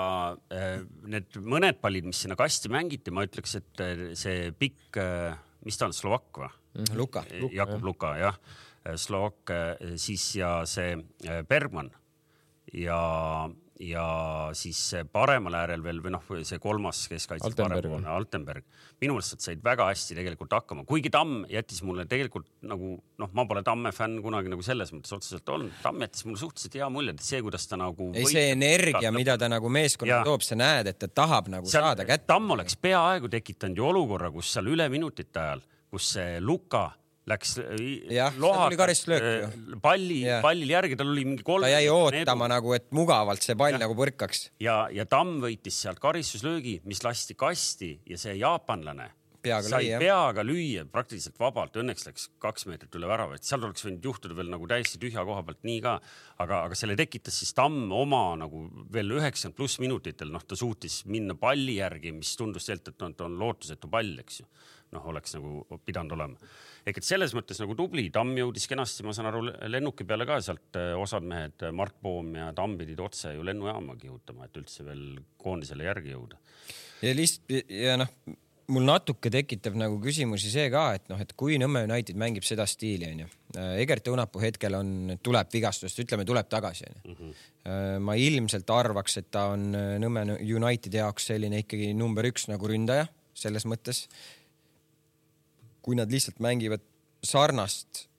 need mõned pallid, mis sinna kasti mängiti, ma ütleks, et see pikk, mis ta on, Slovak või? Luka. Jakub Luka, jah. Slovak, siis ja see Bergman ja ja siis paremal äärel veel või noh, see kolmas keskkaitse parempoolne Altenberg. Minu meelest nad said väga hästi tegelikult hakkama, kuigi Tamm jättis mulle tegelikult nagu, noh, ma pole Tamme fänn kunagi nagu selles mõttes otseselt olnud. Tamm jättis mulle suhteliselt hea mulje, et see, kuidas ta nagu... Ei, see energia, mida ta nagu meeskonna toob, sa näed, et ta tahab nagu seal, saada kätte. Tamm oleks peaaegu tekitanud ju olukorra, kus seal üle minutite ajal, kus see Luka läks jah, lohakas, palli, pallil järgi, tal oli mingi kolm... Ta jäi ootama edu. Nagu, et mugavalt see pall ja. Nagu põrkaks. Ja, ja Tamm võitis sealt karistuslöögi, mis lasti kasti ja see jaapanlane peaga sai lüüa. peaga lüüa praktiliselt vabalt. Õnneks läks kaks meetrit üle värava. Seal oleks võinud juhtuda veel nagu täiesti tühja koha pealt nii ka. Aga, aga selle tekitas siis Tamm oma nagu veel üheksakümmend pluss minutitel. Noh, ta suutis minna palli järgi, mis tundusselt, et on, on lootusetu pall, eks ju. Noh, oleks nagu pidanud olema. Ehk et selles mõttes nagu tubli. Tamm jõudis kenasti, ma saan aru, lennuki peale ka sealt osad mehed, Mart Poom ja Tamm pidid otse ju lennujaama kihutama, et üldse veel koondisele järgi jõuda. Ja, list, ja noh, mul natuke tekitab nagu küsimusi see ka, et noh, et kui Nõmme United mängib seda stiili, on ju. Egert Õunapuu hetkel on, tuleb vigastust, ütleme, tuleb tagasi. On ju. Mm -hmm. Ma ilmselt arvaks, et ta on Nõmme Unitedi jaoks selline ikkagi number üks nagu ründaja selles mõttes. Kui nad lihtsalt mängivad sarnast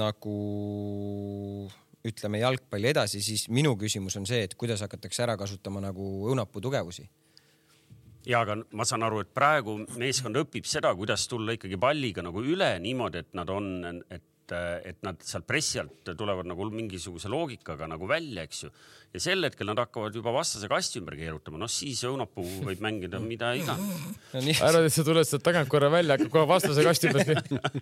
nagu ütleme jalgpalli edasi, siis minu küsimus on see, et kuidas hakatakse ära kasutama nagu Õunapuu tugevusi. Ja, aga ma saan aru, et praegu meeskond õpib seda, kuidas tulla ikkagi palliga nagu üle niimoodi, et nad on, et, et nad sealt pressi alt tulevad nagu mingisuguse loogikaga nagu välja, eks ju. Ja sel hetkel nad hakkavad juba vastase kasti ümber keerutama. No siis Õunapuu võib mängida mida iga. Ära, et sa tuled sealt tagant korra välja, hakkab kohe vastase kasti ümber.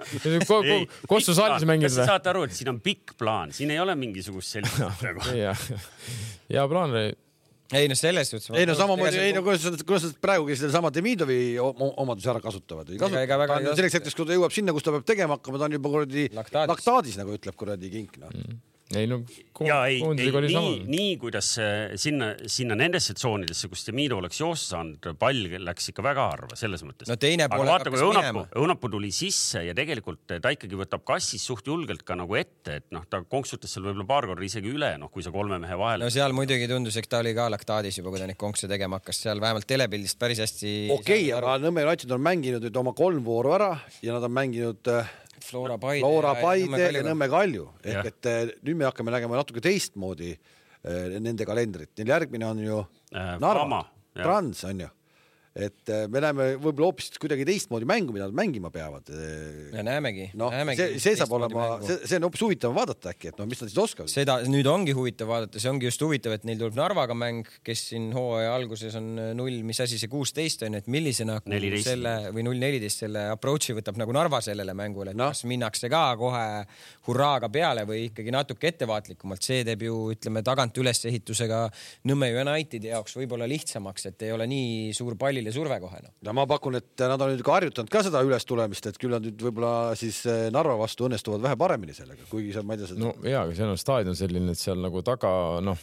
Kossu saalis mängida. Kas sa saate aru, et siin on pikk plaan? Siin ei ole mingisugust sellist. Ja plaan... Ei no selles suhtes. Ei no samamoodi, ei no kuidas, kuidas praegugi selle sama Demidovi omadusi ära kasutavad. Selleks hetkest, kui ta jõuab sinna, kus ta peab tegema hakkama, ta on juba kuradi laktaadis, laktaadis nagu ütleb kuradi Kink. No. Mm. Ei, no, ja ei, ei nii, nii kuidas sinna, sinna nendesse tsoonidesse, kus Demido oleks joosta saanud, pall läks ikka väga harva selles mõttes. No teine aga vaata, kui Õunapuu, Õunapuu tuli sisse ja tegelikult ta ikkagi võtab kassis suht julgelt ka nagu ette, et noh, ta konksutas seal võib-olla paar korda isegi üle, noh, kui sa kolme mehe vahel. No seal muidugi tundus, et ta oli ka laktaadis juba, kui ta neid konkse tegema hakkas. Seal vähemalt telepildist päris hästi... Okei, aga Nõmme United on mänginud nüüd oma kolm vooru ära ja nad on mänginud... Flora Paide, Flora Paide ja Nõmme Kalju. Ehk et nüüd me hakkame nägema natuke teistmoodi nende kalendrit. Neil järgmine on ju äh, Narva, Trans on ju. Et me näeme võib-olla hoopis kuidagi teistmoodi mängu, mida nad mängima peavad. Ja näemegi. No, näemegi see, see saab olema, see, see on hoopis huvitav vaadata äkki, et no mis nad siis oskavad. Seda nüüd ongi huvitav vaadata, see ongi just huvitav, et neil tuleb Narvaga mäng, kes siin hooaja alguses on null, mis asi see kuusteist on, et millise nagu selle või null neliteist selle approachi võtab nagu Narva sellele mängule, et no. Kas minnakse ka kohe hurraaga peale või ikkagi natuke ettevaatlikumalt. See teeb ju, ütleme, tagant ülesehitusega Nõmme Unitedi jaoks võib-olla lihtsamaks, et ei ole nii suur palli surve kohe. No. Ja ma pakun, et nad on nüüd ka harjutanud ka seda üles tulemist, et küll nad nüüd võib-olla siis Narva vastu õnnestuvad vähe paremini sellega, kuigi seal ma ei tea seda. No jaa, aga seal on staadion selline, et seal nagu taga, noh,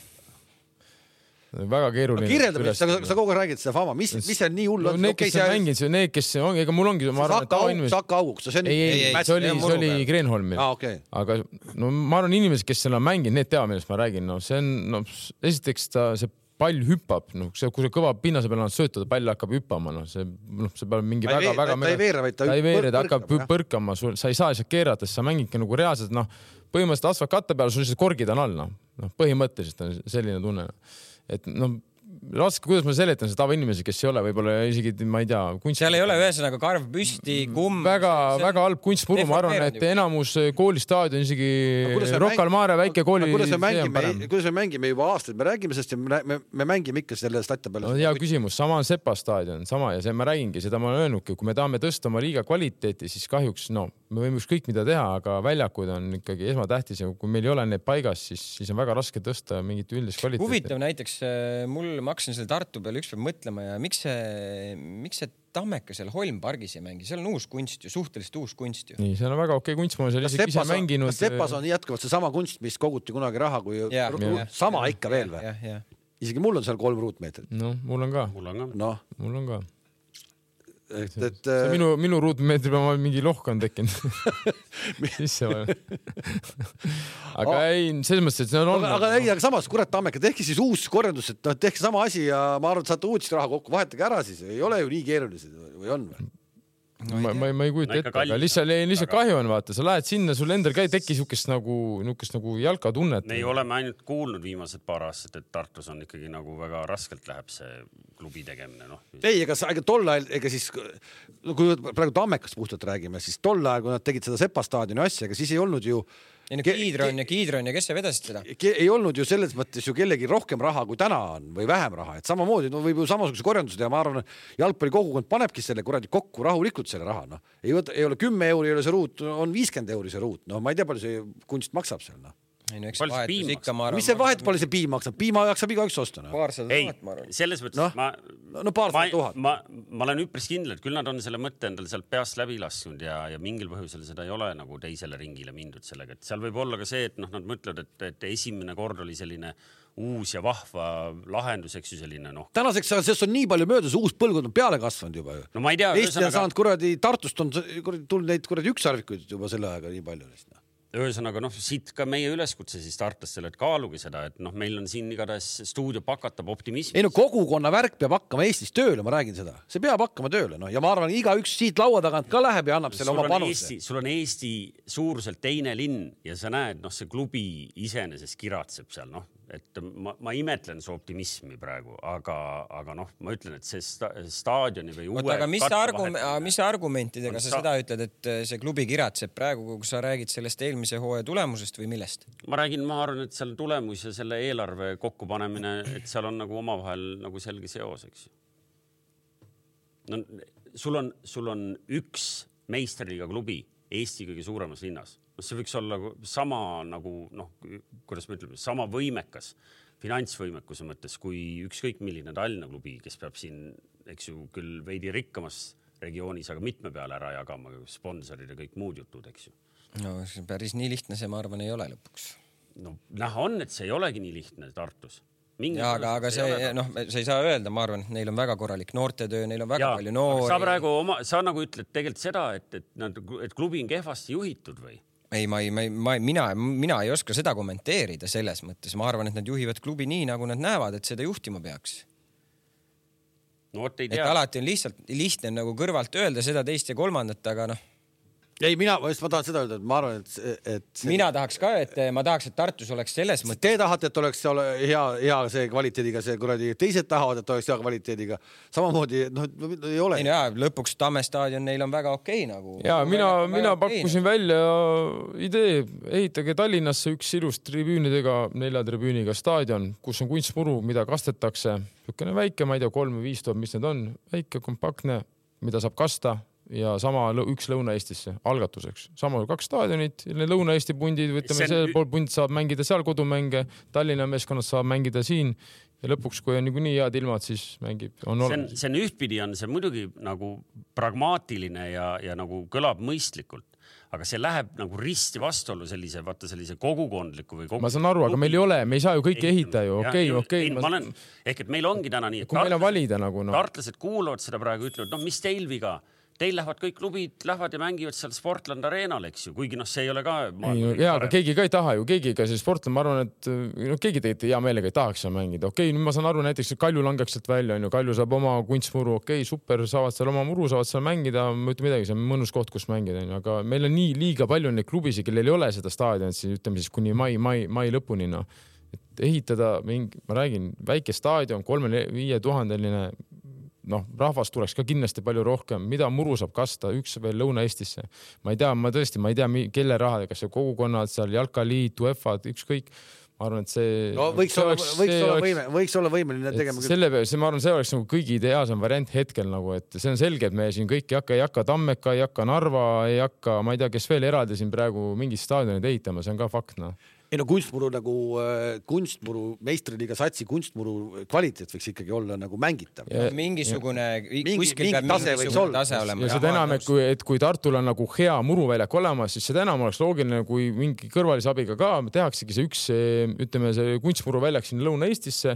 väga keeruline. No, kirjeldab, sa, sa kogu aeg räägid seda Fama, mis, mis see nii hull on? No, need, kes on mänginud, need, kes on, ega mul ongi, ma arvan, et tavainimesed... Saka auguks, see on... Ei, ei, ei, see oli, see oli Kreenholmil. Ah, okay. Aga no, ma arvan, inimesed, kes seal on mänginud, need teavad, millest ma räägin. No, see on, no, esiteks ta, see pall hüppab, noh, see, kui see kõva pinnase peal on söötada, pall hakkab hüppama, noh, see, noh, see peab mingi ta väga, väga... Ta ei veera, vaid ta, ta ei veera, ta hakkab põrkama, põrkama sul, sa ei saa lihtsalt keerata, sa mängidki nagu reaalselt, noh, põhimõtteliselt asfalt katte peal, sul lihtsalt korgid on all, noh, noh, põhimõtteliselt on selline tunne, et noh, raske, kuidas ma seletan seda tavainimesi, kes ei ole võib-olla isegi, ma ei tea, kunst... Seal ei ole ühesõnaga karv püsti, kumm... Väga, väga halb kunstpuru, ma arvan, et enamus koolistaadion, isegi Rocca al Mare väike kooli... Kuidas me mängime, kuidas me mängime juba aastaid, me räägime sest ja me, me, me mängime ikka selle statta peale. No, hea küsimus, sama on Sepa staadion, sama ja see ma räägingi, seda ma olen öelnudki, kui me tahame tõsta oma liiga kvaliteeti, siis kahjuks, no, me võime ükskõik mida teha, aga väljakud on ikkagi esmatähtis ja kui meil ei ole need paigas, siis, siis on väga raske tõsta mingit üldist kvaliteeti. Huvitav näiteks, mul ma hakkasin selle Tartu peale üks peab mõtlema ja miks see, miks see Tammeka seal Holmpargis ei mängi, seal on uus kunst ju, suhteliselt uus kunst ju. Nii, seal on väga okei kunst, ma olen seal isegi ise mänginud. Kas Sepas on jätkuvalt see sama kunst, mis koguti kunagi raha, kui ja, ja, sama ja, ikka veel või? Isegi mul on seal kolm ruutmeetrit. No, mul on ka. Mul on ka. No. Mul on ka. et, et, see minu, minu ruutmeetri peal mingi lohk on tekkinud sisse vaja. aga oh. ei, selles mõttes, et see on olnud. Aga, aga, ei, aga samas, kurat, Tammeka, tehke siis uus korraldus, et tehke sama asi ja ma arvan, et saate uudist raha kokku, vahetage ära siis. Ei ole ju nii keerulised või on või? No, ma, ma, ma ei kujuta no, ette, aga lihtsalt, lihtsalt aga... kahju on, vaata, sa lähed sinna, sul endal käi teki sihukest nagu, nihukest nagu jalkatunnet. Me ei oleme ainult kuulnud viimased paar aastat, et Tartus on ikkagi nagu väga raskelt läheb see klubi tegemine. No. Ei, ega, ega tol ajal, ega siis, no kui praegu Tammekast puhtalt räägime, siis tol ajal, kui nad tegid seda Sepa staadioni asja, ega siis ei olnud ju ei no Kiidron ja Kiidron ja kes see vedasid seda? Ei olnud ju selles mõttes ju kellegi rohkem raha kui täna on või vähem raha, et samamoodi no võib ju samasuguse korjandused ja ma arvan, jalgpalli kogukond panebki selle kuradi kokku rahulikult selle raha, noh. Ei, võta, ei ole kümme euri, ei ole see ruut, on viiskümmend euri see ruut, no ma ei tea, palju see kunst maksab seal, noh. Ei, no, eks vahetus ikka, ma arvan. Mis see vahet palju see piim maksab? Piima jaksab iga üks osta. No? Paarsada tuhat, ma arvan. Selles mõttes, no, ma, no, paarsada tuhat. Ma, ma, ma olen üpris kindel, et küll nad on selle mõtte endale sealt peast läbi lasknud ja, ja mingil põhjusel seda ei ole nagu teisele ringile mindud sellega. Et seal võib olla ka see, et noh, nad mõtlevad, et, et esimene kord oli selline uus ja vahva lahendus, eks ju selline, noh. Tänaseks sest on nii palju möödas, uus põlgkond on peale kasvanud juba. No ma ei tea. Eesti on saanud kuradi, Tartust on tulnud neid kuradi ükssarvikuid juba selle ajaga nii palju. Ühesõnaga, noh, siit ka meie üleskutse siis tartlastele, et kaalugi seda, et noh, meil on siin igatahes stuudio pakatab optimismi. Ei no kogukonna värk peab hakkama Eestis tööle, ma räägin seda. See peab hakkama tööle, noh, ja ma arvan, iga üks siit laua tagant ka läheb ja annab selle sul oma panuse. Sul on Eesti suuruselt teine linn ja sa näed, noh, see klubi iseenesest kiratseb seal, noh, et ma, ma imetlen su optimismi praegu, aga, aga noh, ma ütlen, et see sta, staadioni või uue... Oota, aga mis, argum, mis argumentidega sa seda ütled, et see klubi kiratseb praegu, kui sa räägid sellest eelmise hooaja tulemusest või millest? Ma räägin, ma arvan, et seal tulemus ja selle eelarve kokkupanemine, et seal on nagu omavahel nagu selge seos, eks. No, sul on, sul on üks meistriliiga klubi Eesti kõige suuremas linnas. See võiks olla sama nagu, noh, kuidas me ütleme, sama võimekas finantsvõimekuse mõttes kui ükskõik milline Tallinna klubi, kes peab siin, eks ju, küll veidi rikkamas regioonis, aga mitme peale ära jagama sponsorid ja kõik muud jutud, eks ju. No päris nii lihtne see, ma arvan, ei ole lõpuks. No näha on, et see ei olegi nii lihtne Tartus. Ja, aga, aga see, see noh, sa ei saa öelda, ma arvan, et neil on väga korralik noortetöö, neil on väga ja, palju noori. Sa praegu oma, sa nagu ütled tegelikult seda, et, et, nad, et klubi on kehvasti juhitud või? Ei, ma ei, ma ei, ma, mina, mina ei oska seda kommenteerida selles mõttes. Ma arvan, et nad juhivad klubi nii, nagu nad näevad, et seda juhtima peaks. No, ei tea. Et alati on lihtsalt lihtne nagu kõrvalt öelda seda teist ja kolmandat, aga noh. Ei, mina, ma tahan seda öelda, et ma arvan, et, et see... mina tahaks ka, et ma tahaks, et Tartus oleks selles mõttes. Te tahate, et oleks hea, hea see kvaliteediga, see kuradi teised tahavad, et oleks hea kvaliteediga. Samamoodi, noh, ei ole. Ei, no, ja, lõpuks Tamme staadion neil on väga okei nagu. Ja, mina, väga, mina väga pakkusin okei, välja idee, ehitage Tallinnasse üks ilus tribüünidega, nelja tribüüniga staadion, kus on kunstmuru, mida kastetakse. Niisugune väike, ma ei tea, kolm või viis tuhat, mis need on. Väike, kompaktne, mida saab kasta. Ja sama üks Lõuna-Eestisse algatuseks. Sama kaks staadionit, Lõuna-Eesti pundid, võtame see pool pund saab mängida seal kodumänge, Tallinna meeskonnad saab mängida siin ja lõpuks, kui on nii, nii head ilmad, siis mängib. On see, on, see on ühtpidi, on see muidugi nagu pragmaatiline ja, ja nagu kõlab mõistlikult, aga see läheb nagu risti vastuollu sellise, vaata sellise kogukondliku või kogu... Ma saan aru, aga meil ei ole, me ei saa ju kõike ehita ju, okei, okei. Ma olen, ehk et meil ongi täna nii, et kui meil on valida nagu no. Tartlased kuulavad seda praegu, ütlevad, noh, mis teil viga? Teil lähevad kõik klubid, lähevad ja mängivad seal Sportland Arenal, eks ju, kuigi noh, see ei ole ka... Ei, no, jaa, aga keegi ka ei taha ju, keegi ka see Sportland, ma arvan, et no, keegi tegelikult hea meelega ei tahaks seal mängida. Okei, nüüd ma saan aru näiteks, et Kalju langeks sealt välja, on ju, Kalju saab oma kunstmuru, okei, super, saavad seal oma muru, saavad seal mängida, ma ütlen midagi, see on mõnus koht, kus mängida, on ju, aga meil on nii liiga palju neid klubisi, kellel ei ole seda staadionit, siis ütleme siis kuni mai, mai, mai lõpuni, no. Et ehitada mingi, ma räägin, väike staadion, kolme viie tuhandeline noh, rahvast tuleks ka kindlasti palju rohkem, mida muru saab kasta üks veel Lõuna-Eestisse. Ma ei tea, ma tõesti, ma ei tea, kelle raha, kas see kogukonnad seal, Jalkaliit, UEFA, ükskõik. Ma arvan, et see... No, võiks, see olla, oleks, võiks, see olla oleks, võime, võiks olla võimeline tegema. Selle, see, ma arvan, see oleks nagu kõigi ideaalsem variant hetkel, nagu, et see on selge, et me siin kõik ei hakka, ei hakka Tammeka, ei hakka Narva, ei hakka, ma ei tea, kes veel eraldi siin praegu mingid staadionid ehitama, see on ka fakt, noh. Ei no kunstmuru nagu kunstmuru, meistriliiga satsi kunstmuru kvaliteet võiks ikkagi olla nagu mängitav. Ja, mingisugune, mingi, kuskil peab mingisugune tase, tase olema. Ja seda enam, et kui, et kui Tartul on nagu hea muruväljak olemas, siis seda enam oleks loogiline, kui mingi kõrvalise abiga ka tehaksegi see üks, ütleme, see kunstmuruväljak siin Lõuna-Eestisse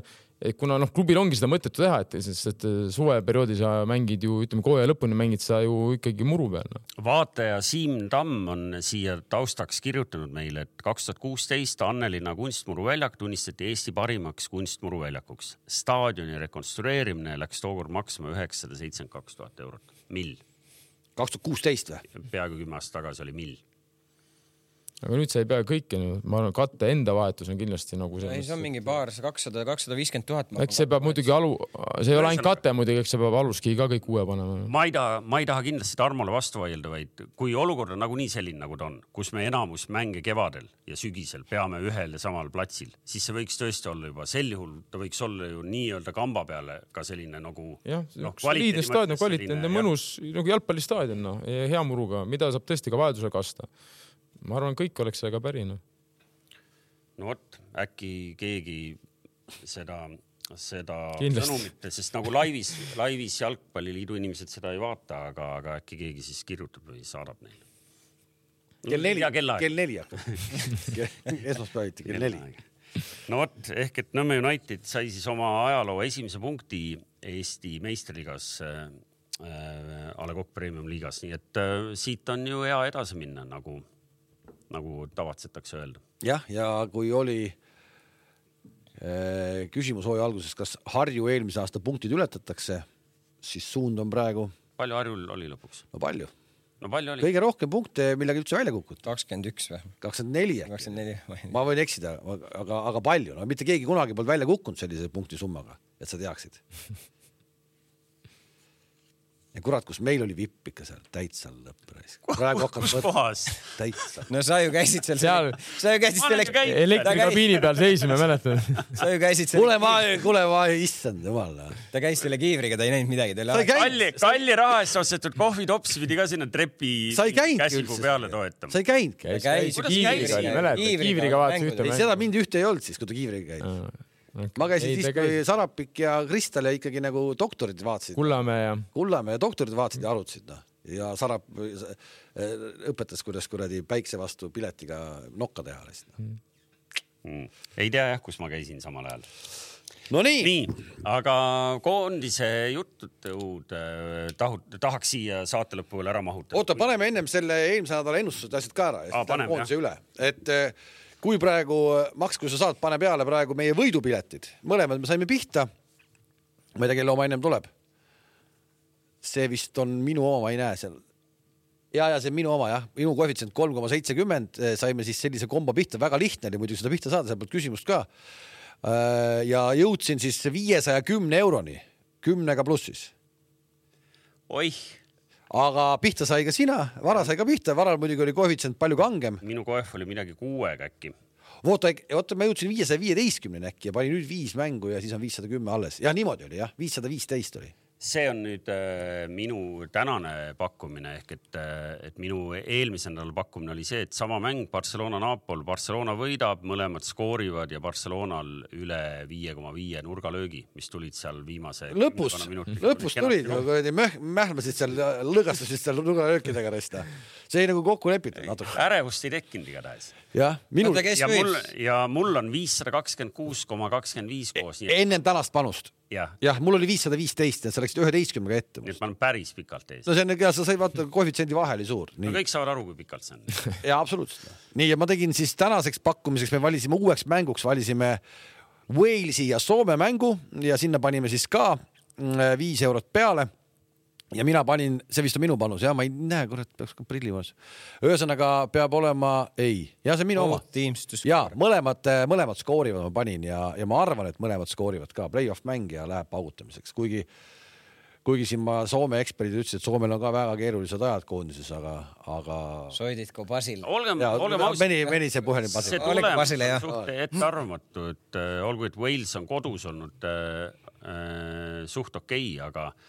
et kuna noh, klubil ongi seda mõttetu teha, et, sest, et suveperioodi sa mängid ju, ütleme, kohe lõpuni mängid sa ju ikkagi muru peal. No. Vaataja Siim Tamm on siia taustaks kirjutanud meile, et kaks tuhat kuusteist Annelinna kunstmuruväljak tunnistati Eesti parimaks kunstmuruväljakuks. Staadioni rekonstrueerimine läks tookord maksma üheksasada seitsekümmend kaks tuhat eurot. Mill? kaks tuhat kuusteist või? Peaaegu kümme aastat tagasi oli mill. Aga nüüd sa ei pea kõike, ma arvan, katte enda vahetus on kindlasti nagu see. Ei, see on mingi paar, kakssada, kakssada viiskümmend tuhat. Eks see peab muidugi alu, see ei ole ainult kate muidugi, eks see peab aluski ka kõik uue panema. Ma ei taha, ma ei taha kindlasti Tarmole vastu vaielda, vaid kui olukord on nagu nii selline, nagu ta on, kus me enamus mänge kevadel ja sügisel peame ühel ja samal platsil, siis see võiks tõesti olla juba sel juhul, ta võiks olla ju nii-öelda kamba peale ka selline nagu jah, no, liidne staadion, kvaliteetne, mõnus nagu jalgpallistaadion, no, hea muruga, mida saab tõesti ka vajadusel kasta. Ma arvan, kõik oleks see ka pärina. No vot, äkki keegi seda, seda sõnumit, sest nagu laivis, laivis jalgpalliliidu inimesed seda ei vaata, aga, aga äkki keegi siis kirjutab või saadab neile. Kell neli, kell neli hakkab. Esmaspäeviti, kell neli. No vot, ehk et Nõmme United sai siis oma ajaloo esimese punkti Eesti meistriliigas äh, A Le Coq Premium liigas, nii et äh, siit on ju hea edasi minna, nagu nagu tavatsetakse öelda. Jah, ja kui oli äh, küsimus hooaja alguses, kas Harju eelmise aasta punktid ületatakse, siis suund on praegu... Palju Harjul oli lõpuks? No palju. No palju oli? Kõige rohkem punkte, millega üldse välja kukkud. kakskümmend üks või? kakskümmend neli. kakskümmend neli. Ma võin eksida, aga, aga palju. No, mitte keegi kunagi pole välja kukkunud sellise punkti summaga, et sa teaksid. Ja kurat, kus meil oli vipp ikka seal täitsa lõppreis. Praegu hakkab kohas? Täitsa. No sa ju käisid seal, seal... sa ju käisid selle elektrikabiini peal seisime, mäletad. Sa ju käisid selle Kule ma, kule ma, issand jumal. Ta käis selle kiivriga, ta ei näinud midagi. Kalli, kalli raha eest ostetud kohvitops pidi ka sinna trepi käsipu peale toetama. Sa ei käinud. Käis kiivriga, oli, mäletad. Kiivriga vaatas ühte mängu. Seda mind ühte ei olnud siis, kui ta kiivriga käid. Ma käisin siis, kui Sarapik ja Kristal ja ikkagi nagu doktorid vaatasid. Kullamäe ja... Kullamäe ja doktorid vaatasid ja arutasid. No. Ja Sarap õpetas, kuidas kuradi päikse vastu piletiga nokka teha. No. Mm. Ei tea jah, kus ma käisin samal ajal. No nii. Nii, aga koondise jutud tahud, tahaks siia saate lõppu veel ära mahutada. Oota, paneme ennem selle eelmise nädala ennustused asjad ka ära. Aa, panem, koondise üle. Et... Kui praegu, Maks, kui sa saad, pane peale praegu meie võidupiletid. Mõlemad me saime pihta. Ma ei tea, kelle oma ennem tuleb. See vist on minu oma, ma ei näe seal. Ja, ja see on minu oma, jah. Minu koefitsient kolm koma seitsekümmend. Saime siis sellise kombo pihta. Väga lihtne oli muidugi seda pihta saada, seal poolt küsimust ka. Ja jõudsin siis viiesaja kümne euroni. Kümnega plussis. Oih. Aga pihta sai ka sina, Vara sai ka pihta, Varal muidugi oli koefitsient palju kangem. Minu koef oli midagi kuuega äkki. Oota, oota, ma jõudsin viiesaja viieteistkümne äkki ja panin nüüd viis mängu ja siis on viissada kümme alles. Ja niimoodi oli, jah, viissada viisteist oli. See on nüüd äh, minu tänane pakkumine ehk et, et minu eelmise nädala pakkumine oli see, et sama mäng Barcelona-Napol, Barcelona võidab, mõlemad skoorivad ja Barcelonal üle viie koma viie nurgalöögi, mis tulid seal viimase lõpus, lõpus tulid, mähmasid seal, lõgastasid seal nurgalöökidega resta. See ei nagu kokku lepitud natuke. Ärevust ei tekkinud igatahes. Ja, minul... ja, mul, ja mul on viissada kakskümmend kuus koma kakskümmend viis koos. Enne tänast panust. Jah, jah, mul oli viissada viisteist, et sa läksid üheteistkümnega ette. Nüüd ma olen päris pikalt ees. No see on, sa sai vaata, koefitsiendi vahel suur. Nii. No kõik saavad aru, kui pikalt see on. Ja, absoluutselt. Nii, ja ma tegin siis tänaseks pakkumiseks, me valisime uueks mänguks, valisime Walesi ja Soome mängu ja sinna panime siis ka viis eurot peale. Ja mina panin, see vist on minu panus, ja ma ei näe, kurat, peaks ka prilli maas. Ühesõnaga peab olema, ei, ja see on minu oh, oma. Ja mõlemad, mõlemad skoorivad ma panin ja, ja ma arvan, et mõlemad skoorivad ka. Play-off mängija läheb paugutamiseks, kuigi, kuigi siin ma Soome eksperdid ütlesid, et Soomel on ka väga keerulised ajad koondises, aga... aga... Soidid kui Basil. Olgem, ja, olgem ausad. Meni, meni see puheline Basil. See tulemus on suht ettearvamatu, et olgu, et Wales on kodus olnud äh, suht okei, aga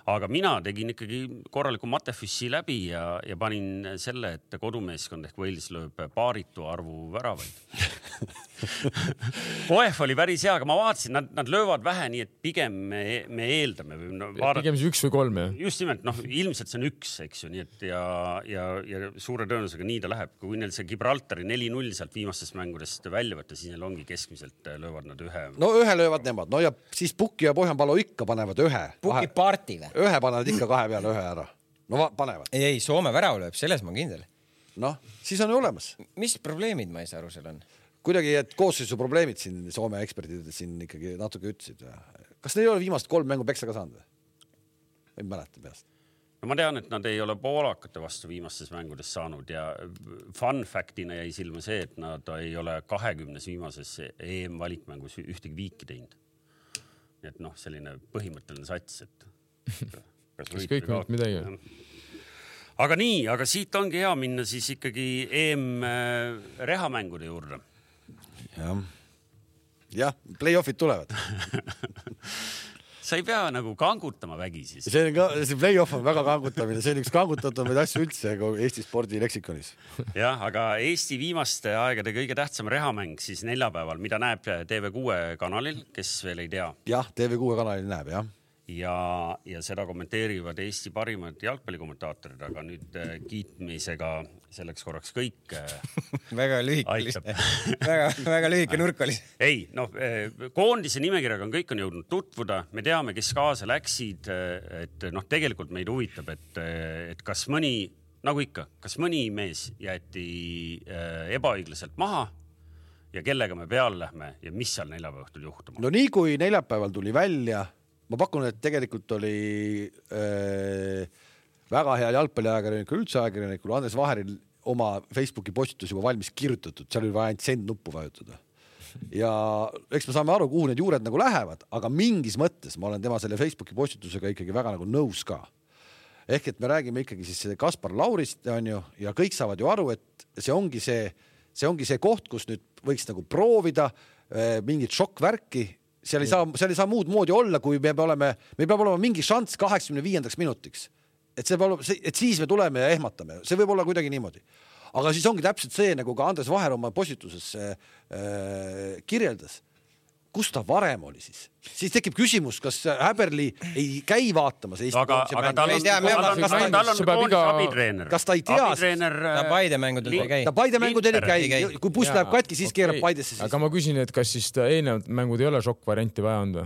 aga mina tegin ikkagi korraliku matefüssi läbi ja, ja panin selle, et kodumeeskond ehk Wales lööb paaritu arvu väravaid. Oef oli päris hea, aga ma vaatasin, nad, nad löövad vähe, nii et pigem me, me eeldame. No, vaadata, pigem see üks või kolm, jah? Just nimelt, noh, ilmselt see on üks, eks ju, nii et ja, ja, ja suure tõenäosusega nii ta läheb. Kui neil see Gibraltari neli null sealt viimastest mängudest välja võtta, siis neil ongi keskmiselt löövad nad ühe. No ühe löövad nemad, no ja siis Pukki ja Pohjanpalu ikka panevad ühe. Pukki parti või? Ühe panevad ikka kahe peale ühe ära. No va, panevad. Ei, ei, Soome värav lööb, selles ma kindel. Noh, siis on ju olemas. Mis probleemid ma ei saa aru seal on? Kuidagi, et koosseisu probleemid siin Soome eksperdid siin ikkagi natuke ütlesid. Kas neil ei ole viimast kolm mängu peksa ka saanud? Ei mäleta peast. No ma tean, et nad ei ole poolakate vastu viimastes mängudes saanud ja fun factina jäi silma see, et nad ei ole kahekümnes viimases E M valikmängus ühtegi viiki teinud. Nii et noh, selline põhimõtteline sats, et kas kõik nüüd midagi? Aga nii, aga siit ongi hea minna siis ikkagi E M rehamängude juurde. Jah, ja, play-offid tulevad. Sa ei pea nagu kangutama vägi siis. See, on ka, see play-off on väga kangutamine, see on üks kangutatumaid asju üldse Eesti spordi leksikonis. Jah, aga Eesti viimaste aegade kõige tähtsam rehamäng siis neljapäeval, mida näeb T V kuue kanalil, kes veel ei tea. Jah, T V kuue kanalil näeb, jah. Ja, ja seda kommenteerivad Eesti parimad jalgpallikommentaatorid, aga nüüd kiitmisega selleks korraks kõik väga lühike, väga, väga lühike nurk oli. Ei, noh, koondise nimekirjaga on kõik on jõudnud tutvuda. Me teame, kes kaasa läksid, et noh, tegelikult meid huvitab, et, et kas mõni, nagu ikka, kas mõni mees jäeti ebaõiglaselt maha ja kellega me peale lähme ja mis seal neljapäeval juhtuma? No nii kui neljapäeval tuli välja, ma pakun, et tegelikult oli äh, väga hea jalgpalliajakirjanikul, üldse ajakirjanikul Andres Vaheril oma Facebooki postitus juba valmis kirjutatud, seal oli vaja ainult send nuppu vajutada. Ja eks me saame aru, kuhu need juured nagu lähevad, aga mingis mõttes ma olen tema selle Facebooki postitusega ikkagi väga nagu nõus ka. Ehk et me räägime ikkagi siis Kaspar Laurist on ju, ja kõik saavad ju aru, et see ongi see, see ongi see koht, kus nüüd võiks nagu proovida äh, mingit šokkvärki. Seal ei saa, seal ei saa muud moodi olla, kui me oleme, me peab olema mingi šants kaheksakümne viiendaks minutiks. Et, see olla, et siis me tuleme ja ehmatame. See võib olla kuidagi niimoodi. Aga siis ongi täpselt see, nagu ka Andres Vaher oma postituses äh, kirjeldas. Kus ta varem oli siis? Siis tekib küsimus, kas Häberli ei käi vaatamas Eesti aga, aga tal on, tal on koondis abitreener. Kas ta ei tea? Ta Paide mängudel ei käi. Ta Paide mängudel ei käi. Kui buss läheb katki, siis keerab Paidesse. Aga ma küsin, et kas siis ta eelnevad mängud ei ole šokkvarianti vaja anda?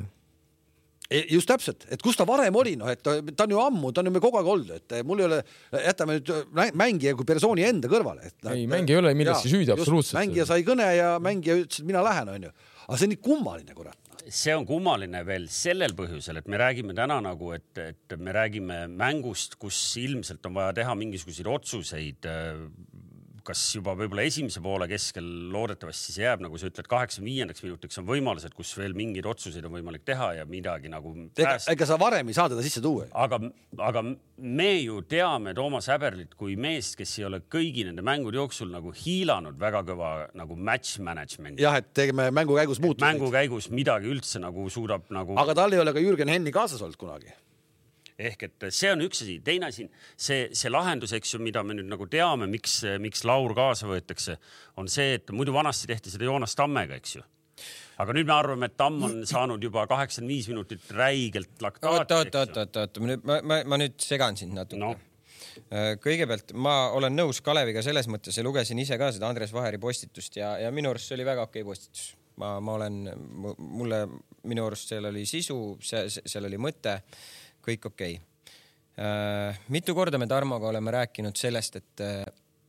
Just täpselt, et kus ta varem oli, no, et ta, ta on ju ammu, ta on ju me kogu aeg olnud, et mul ei ole, jätame nüüd mängija kui persooni enda kõrvale. Et, ei, mängija ei ole millestki süüdi, absoluutselt. Mängija sai kõne ja mängija ütles, et mina lähen, on ju. Aga see on nii kummaline, kurat. See on kummaline veel sellel põhjusel, et me räägime täna nagu, et, et me räägime mängust, kus ilmselt on vaja teha mingisuguseid otsuseid, kas juba võib-olla esimese poole keskel loodetavasti see jääb, nagu sa ütled, kaheksakümne viiendaks minutiks on võimalused, kus veel mingeid otsuseid on võimalik teha ja midagi nagu pääst... Ega sa varem ei saa teda sisse tuua. Aga, aga me ju teame Toomas Häberlit kui meest, kes ei ole kõigi nende mängude jooksul nagu hiilanud väga kõva nagu match management. Jah, et tegeme mängu käigus muutusid. Mängu käigus midagi üldse nagu suudab nagu... Aga tal ei ole ka Jürgen Henni kaasas olnud kunagi. Ehk et see on üks asi. Teine asi, see, see lahendus, eks ju, mida me nüüd nagu teame, miks, miks Laur kaasa võetakse, on see, et muidu vanasti tehti seda Joonas Tammega, eks ju. Aga nüüd me arvame, et Tamm on saanud juba kaheksakümmend viis minutit räigelt laktaati. Oot, oot, oot, oot, ma, ma, ma nüüd segan sind natuke. No. Kõigepealt ma olen nõus Kaleviga selles mõttes ja lugesin ise ka seda Andres Vaheri postitust ja, ja minu arust see oli väga okei postitus. Ma, ma olen, mulle minu arust seal oli sisu, see, seal oli mõte, kõik okei. Äh, mitu korda me Tarmoga oleme rääkinud sellest, et äh,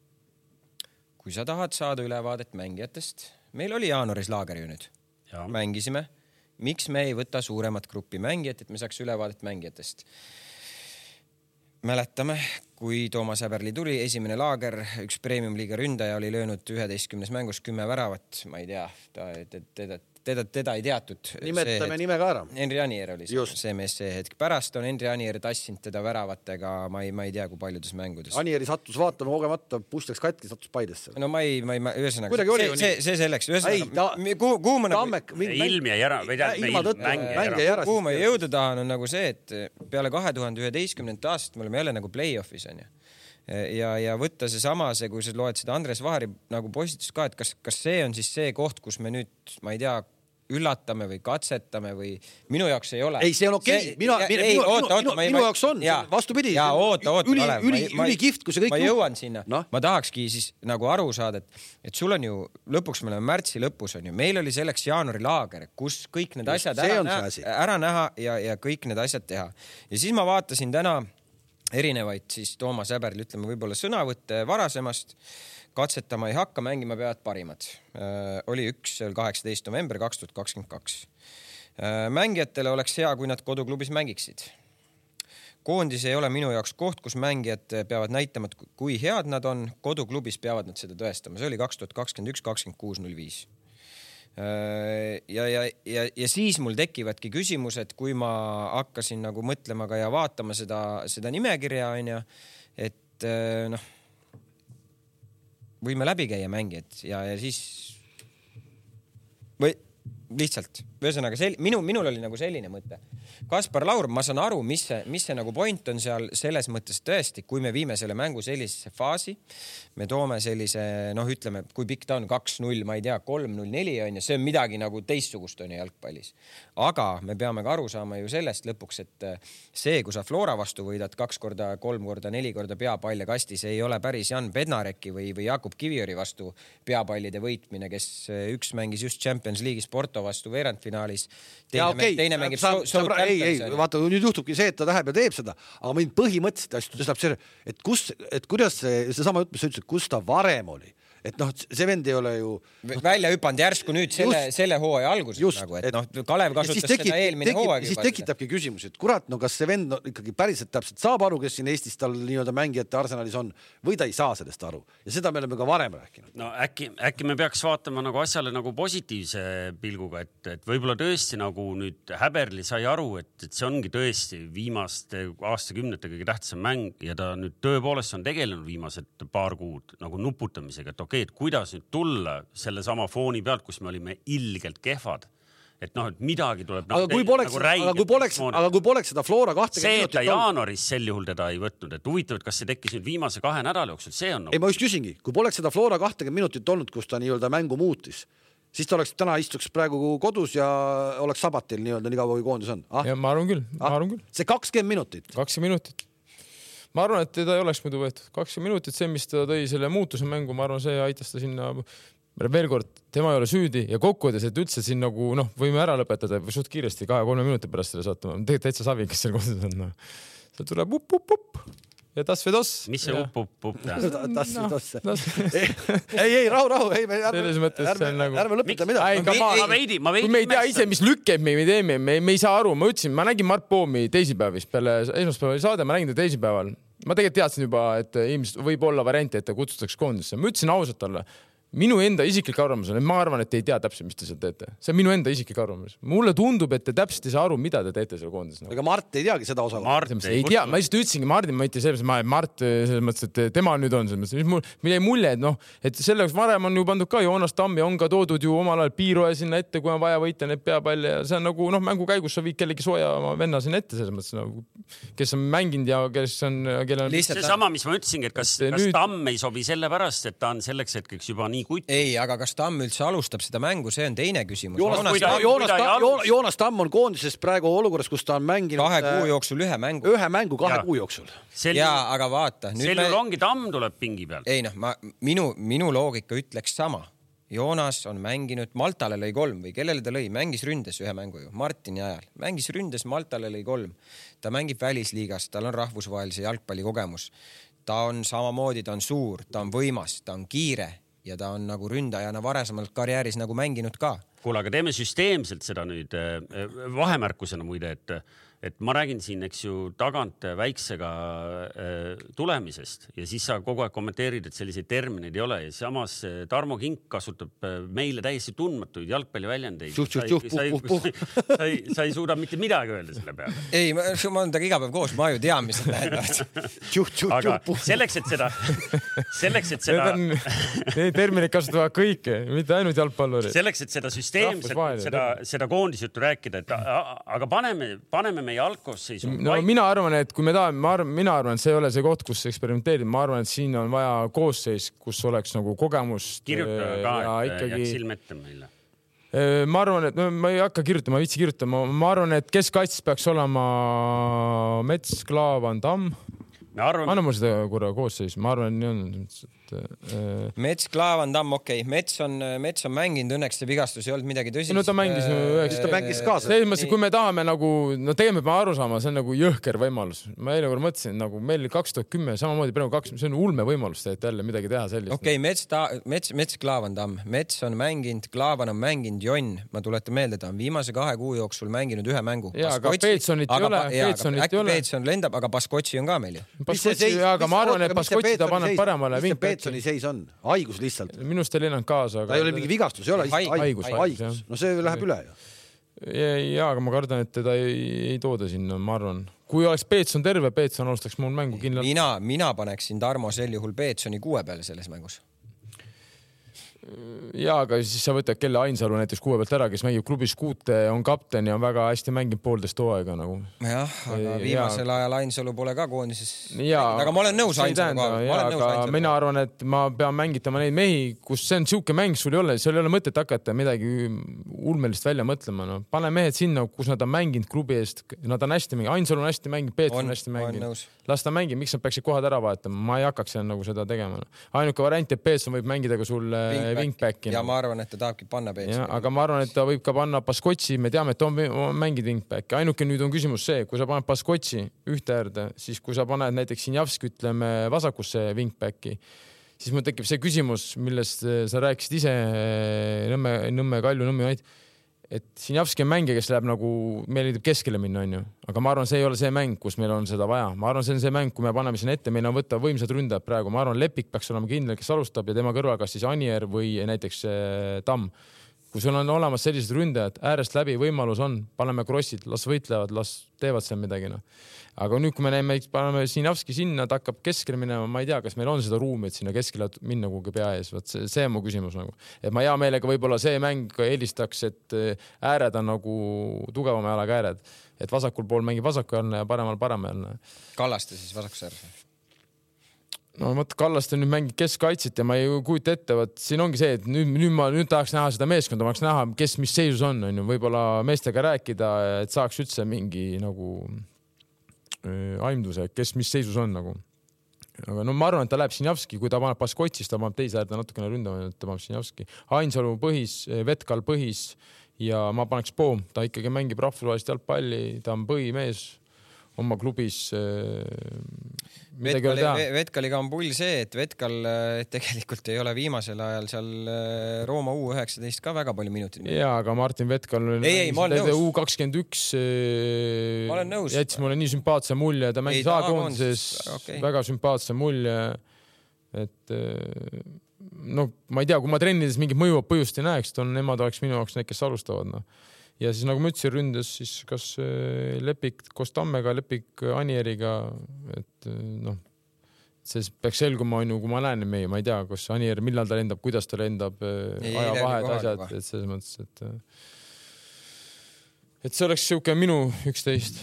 kui sa tahad saada ülevaadet mängijatest, meil oli jaanuaris laager ju nüüd, ja. Mängisime, miks me ei võta suuremat gruppi mängijat, et me saaks ülevaadet mängijatest. Mäletame, kui Toomas Häberli tuli, esimene laager, üks premium liiga ründaja oli löönud üheteistkümnes mängus kümme väravat, ma ei tea, ta, teda, teda, teda ei teatud. Nimetame nime ka ära. Henri Anier oli see, see mees see hetk. Pärast on Henri Anier tassinud teda väravatega, ma ei, ma ei tea, kui paljudes mängudes. Anieri sattus vaatama kogemata, puss läks katki, sattus Paidesse. No ma ei, ma ei, ma, ühesõnaga, see, see, see selleks, ühesõnaga, kuhu, kuhu ma nagu... Ilm jäi ära, või tead, mäng jäi ära. Kuhu ma jõuda tahan on nagu see, et peale kahe tuhande üheteistkümnenda aastat me oleme jälle nagu play-offis on ju. Ja, ja võtta see sama, see, kui sa loed seda Andres Vaheri nagu postitust ka, et kas, kas see on siis see koht, kus me nüüd, ma ei tea, üllatame või katsetame või minu jaoks ei ole. Ei, see on okei. Okay. Minu, minu, minu, oota, oota, minu, minu jaoks on. Vastupidi. Ja, oota, oota, üli, üli, üli kift, kui see kõik... Ma jõuan sinna. No? Ma tahakski siis nagu aru saada, et, et sul on ju, lõpuks me oleme märtsi lõpus on ju, meil oli selleks jaanuari laager, kus kõik need asjad ära, näha, ära näha ja, ja kõik need asjad teha. Ja siis ma vaatasin täna erinevaid siis Toomas Häberl, ütleme võib-olla sõnavõtte varasemast, katsetama ei hakka, mängima peavad parimad. Äh, oli üks kaheksateist november kaks tuhat kakskümmend kaks. Äh, mängijatele oleks hea, kui nad koduklubis mängiksid. Koondis ei ole minu jaoks koht, kus mängijad peavad näitama, kui head nad on. Koduklubis peavad nad seda tõestama. See oli kaks tuhat kakskümmend üks kakskümmend kuus null viis. Äh, ja, ja, ja, ja siis mul tekivadki küsimused, kui ma hakkasin nagu mõtlema ka ja vaatama seda, seda nimekirja, on ja, et noh, võime läbi käia mängijad ja, ja siis või lihtsalt, ühesõnaga sel... minu, minul oli nagu selline mõte. Kaspar Laur, ma saan aru, mis see, mis see nagu point on seal selles mõttes tõesti, kui me viime selle mängu sellisesse faasi, me toome sellise, noh, ütleme, kui pikk ta on, kaks null, ma ei tea, kolm null neli on ja see on midagi nagu teistsugust on jalgpallis. Aga me peame ka aru saama ju sellest lõpuks, et see, kui sa Flora vastu võidad kaks korda, kolm korda, neli korda peapalja kastis, ei ole päris Jan Bednareki või, või Jakub Kiviori vastu peapallide võitmine, kes üks mängis just Champions League'is Porto vastu veerandfinaalis. Teine, ja okei, teine mängib sa, sa, sa, ei, ei, vaata, nüüd juhtubki see, et ta läheb ja teeb seda, aga mind põhimõtteliselt asju tõstab see, et kus, et kuidas see, see sama jutt, mis sa ütlesid, kus ta varem oli. Et noh, see vend ei ole ju... Välja hüpanud järsku nüüd selle, just, selle hooaja alguses. Just, nagu, et, et noh, Kalev kasutas tekib, seda eelmine tekib, hooaeg. Siis tekitabki küsimus, et kurat, no kas see vend no, ikkagi päriselt täpselt saab aru, kes siin Eestis tal nii-öelda mängijate arsenalis on, või ta ei saa sellest aru. Ja seda me oleme ka varem rääkinud. No äkki, äkki me peaks vaatama nagu asjale nagu positiivse pilguga, et, et võib-olla tõesti nagu nüüd Häberli sai aru, et, et see ongi tõesti viimaste aastakümnete kõige tähtsam mäng ja ta nüüd tõepoolest on tegelenud viimased paar kuud nagu nuputamisega, et okei, et kuidas nüüd tulla selle sama fooni pealt, kus me olime ilgelt kehvad. Et noh, et midagi tuleb aga kui poleks, nagu aga kui poleks, aga kui poleks seda Flora kahtekümmet see, et ta jaanuaris sel juhul teda ei võtnud, et huvitav, et kas see tekkis nüüd viimase kahe nädala jooksul, see on nagu... Ei, ma just küsingi, kui poleks seda Flora kahtekümmet minutit olnud, kus ta nii-öelda mängu muutis, siis ta oleks täna istuks praegu kodus ja oleks sabatil nii-öelda nii kaua kui koondis on. Ah? Ja ma arvan küll, ma ah? arvan küll. See kakskümmend minutit. kakskümmend minutit. Ma arvan, et teda ei oleks muidu võetud. kakskümmend minutit, see, mis ta tõi selle muutuse mängu, ma arvan, see aitas ta sinna veel kord, tema ei ole süüdi ja kokkuvõttes, et üldse siin nagu, noh, võime ära lõpetada suht kiiresti kahe-kolme minuti pärast selle saatuma. Tegelikult täitsa savi, kes seal kodus on. No. See tuleb up, up, up ja tas või tos. Mis see up, up, up tähendab? Tas või tos. Ei, ei, rahu, rahu. Ei, selles mõttes see on nagu... Ärme lõpeta midagi. Ma veidi, ma veidi... Kui me ei tea ise, mis lükkeb me ei teeme, me, me ei saa aru. Ma ütlesin, ma nägin Mart Poomi teisipäevis peale esmaspäeval saade, ma nägin ta teisipäeval. Ma tegelikult teadsin juba, et ilmselt võib olla varianti, et ta kutsutaks koondisse. Ma ütlesin ausalt talle, minu enda isiklik arvamus on, et ma arvan, et te ei tea täpselt, mis te seal teete. See on minu enda isiklik arvamus. Mulle tundub, et te täpselt ei saa aru, mida te teete seal koondis. Ega Mart ei teagi seda osa. Mart ei, ei tea, ma lihtsalt ütlesingi Mardin, ma ei tea selles mõttes, Mart selles mõttes, et tema nüüd on selles mõttes. Mul, mul jäi mulje, et noh, et selleks varem on ju pandud ka Joonas Tammi, on ka toodud ju omal ajal piiroja sinna ette, kui on vaja võita need peapalle ja see on nagu noh, mängu käigus sa viid kellegi sooja oma venna sinna ette selles mõttes, nagu, kes on mänginud ja kes on, kelle on... See sama, mis ma ütlesingi, et kas, kas nüüd... Tamm ei sobi selle pärast, et ta on selleks hetkeks juba nii kutt. Ei, aga kas Tamm üldse alustab seda mängu, see on teine küsimus. Joonas, Joonas, Tamm, Joonas, Tamm, Joonas Tamm on koondisest praegu olukorras, kus ta on mänginud kahe kuu jooksul ühe mängu. Ühe mängu kahe ja. kuu jooksul. Ja, aga vaata. Sel juhul me... ongi Tamm tuleb pingi pealt. Ei noh, ma, minu, minu loogika ütleks sama. Joonas on mänginud, Maltale lõi kolm või kellele ta lõi, mängis ründes ühe mängu ju, Martini ajal. Mängis ründes, Maltale lõi kolm. Ta mängib välisliigas, tal on rahvusvahelise jalgpalli kogemus. Ta on samamoodi, ta on suur, ta on võimas, ta on kiire ja ta on nagu ründajana varasemalt karjääris nagu mänginud ka. kuule, aga teeme süsteemselt seda nüüd vahemärkusena muide, et et ma räägin siin, eks ju, tagant väiksega äh, tulemisest ja siis sa kogu aeg kommenteerid, et selliseid termineid ei ole ja samas Tarmo Kink kasutab meile täiesti tundmatuid jalgpalliväljendeid. Sa, sa, sa, sa ei suuda mitte midagi öelda selle peale. Ei, ma, ma olen taga iga päev koos, ma ju tean, mis need lähevad. Aga selleks, et seda, selleks, et seda... Need terminid kasutavad kõike, mitte ainult jalgpallurid. Selleks, et seda süsteemselt, seda, seda koondisjuttu rääkida, et aga paneme, paneme me jalgkoosseisu. No mina arvan, et kui me tahame, ma arvan, mina arvan, et see ei ole see koht, kus eksperimenteerib. Ma arvan, et siin on vaja koosseis, kus oleks nagu kogemust. Kirjutada ka, et ikkagi... jääks ilm ette meile. Ma arvan, et no, ma ei hakka kirjutama, ma viitsi kirjutama. Ma arvan, et keskkaitses peaks olema Mets, Klaavan, Tamm. Arvan... Anna mul seda korra koosseis. Ma arvan, et nii on. Äh... Mets, Klaavan, Tamm, okei. Okay. Mets on, Mets on mänginud, õnneks see vigastus ei olnud midagi tõsist. No ta mängis, äh... ta mängis kaasa. Selles mõttes, kui me tahame nagu, no tegelikult me aru saama, see on nagu jõhker võimalus. Ma eile korra mõtlesin, nagu meil kaks tuhat kümme samamoodi praegu kaks, see on ulme võimalus teed jälle midagi teha sellist. Okei, okay, Mets, ta, Mets, Mets, Klaavan, Tamm. Mets on mänginud, Klaavan on mänginud, Jonn. Ma tuletan meelde, ta on viimase kahe kuu jooksul mänginud ühe mängu. Jaa, aga Peetsonit ei ole. Äkki Peetson lendab, aga Baskotsi on ka meil ju. Aga ma arvan, et Baskotsi ta paneb paremale Peetsoni seis on? Haigus lihtsalt. Minust ei lennanud kaasa. Ta ei ole mingi vigastus, ei ole haigus. haigus. No see läheb üle ju. Jaa, aga ma kardan, et teda ei, ei tooda sinna, ma arvan. Kui oleks Peetson terve, Peetson alustaks mul mängu kindlalt. Mina, mina paneksin Tarmo sel juhul Peetsoni kuue peale selles mängus. Jaa, aga siis sa võtad kelle Ainsalu näiteks kuue pealt ära, kes mängib klubis kuute, on kapten ja on väga hästi mänginud poolteist hooaega nagu. Jah, aga viimasel ja. ajal Ainsalu pole ka koondises. Aga ma olen nõus Ainsalu ka. Ja, aga mina arvan, et ma pean mängitama neid mehi, kus see on siuke mäng, sul ei ole, seal ei ole mõtet hakata midagi ulmelist välja mõtlema. No. Pane mehed sinna, kus nad on mänginud klubi eest. Nad on hästi mänginud. Ainsalu on hästi mänginud, Peetson on hästi mänginud. Las ta mängib, miks nad peaksid kohad ära vaatama? Ma ei hakkaks nagu seda tegema. Ainuke variant, et Peetson võib mängida ka sul wingback. Ja ma arvan, et ta tahabki panna Peetsoni. Aga ma arvan, et ta võib ka panna Baskotsi, me teame, et ta on mängid wingback. Ainuke nüüd on küsimus see, kui sa paned Baskotsi ühte äärde, siis kui sa paned näiteks Sinjavski, ütleme, vasakusse wingbacki, siis mul tekib see küsimus, millest sa rääkisid ise Nõmme, Nõmme Kalju, Nõmme United, et Sinjavski on mängija, kes läheb nagu, meil liidub keskele minna, on ju. Aga ma arvan, see ei ole see mäng, kus meil on seda vaja. Ma arvan, see on see mäng, kui me paneme sinna ette, meil on võtta võimsad ründajad praegu. Ma arvan, Lepik peaks olema kindel, kes alustab ja tema kõrval kas siis Anier või näiteks Tamm. Kui sul on olemas sellised ründajad, äärest läbi võimalus on, paneme krossid, las võitlevad, las teevad seal midagi. No. Aga nüüd, kui me näeme, paneme Sinjavski sinna, ta hakkab keskele minema, ma ei tea, kas meil on seda ruumi, et sinna keskele minna kuhugi pea ees. See, see on mu küsimus. Nagu. Et ma hea meelega võib-olla see mäng eelistaks, et ääred on nagu tugevama jalaga ääred. Et vasakul pool mängib vasaku jälle ja paremal paremale. Kallaste siis vasakus äärse? No mõt, Kallaste nüüd mängib keskkaitsit ja ma ei kujuta ette, võt, siin ongi see, et nüüd, nüüd ma nüüd tahaks näha seda meeskonda, ma tahaks näha, kes mis seisus on, on ju, võib-olla meestega rääkida, et saaks üldse mingi nagu äh, aimduse, kes mis seisus on nagu. Aga no ma arvan, et ta läheb Sinjavski, kui ta paneb Baskotsis, ta paneb teise äärde natukene ründama, et ta paneb Sinjavski. Ainsalu põhis, Vetkal põhis ja ma paneks Poom, ta ikkagi mängib rahvusvahelist jalgpalli, ta on põhimees oma klubis Vetkali, Vetkaliga on pull see, et Vetkal tegelikult ei ole viimasel ajal seal Rooma U üheksateist ka väga palju minutit. Jaa, aga Martin Vetkal U kakskümmend üks jättis mulle nii sümpaatse mulje, ta mängis A-koondises okay. Väga sümpaatse mulje, et no ma ei tea, kui ma trennides mingit mõjuvat põhjust ei näeks, on nemad oleks minu jaoks need, kes alustavad. No. Ja siis nagu ma ütlesin, ründes siis kas Lepik koos Tammega, Lepik Anieriga, et noh, see peaks selguma, kui ma näen meie, ma ei tea, kus Anier, millal ta lendab, kuidas ta lendab, aja vahed, asjad, et selles mõttes, et et see oleks siuke minu üksteist.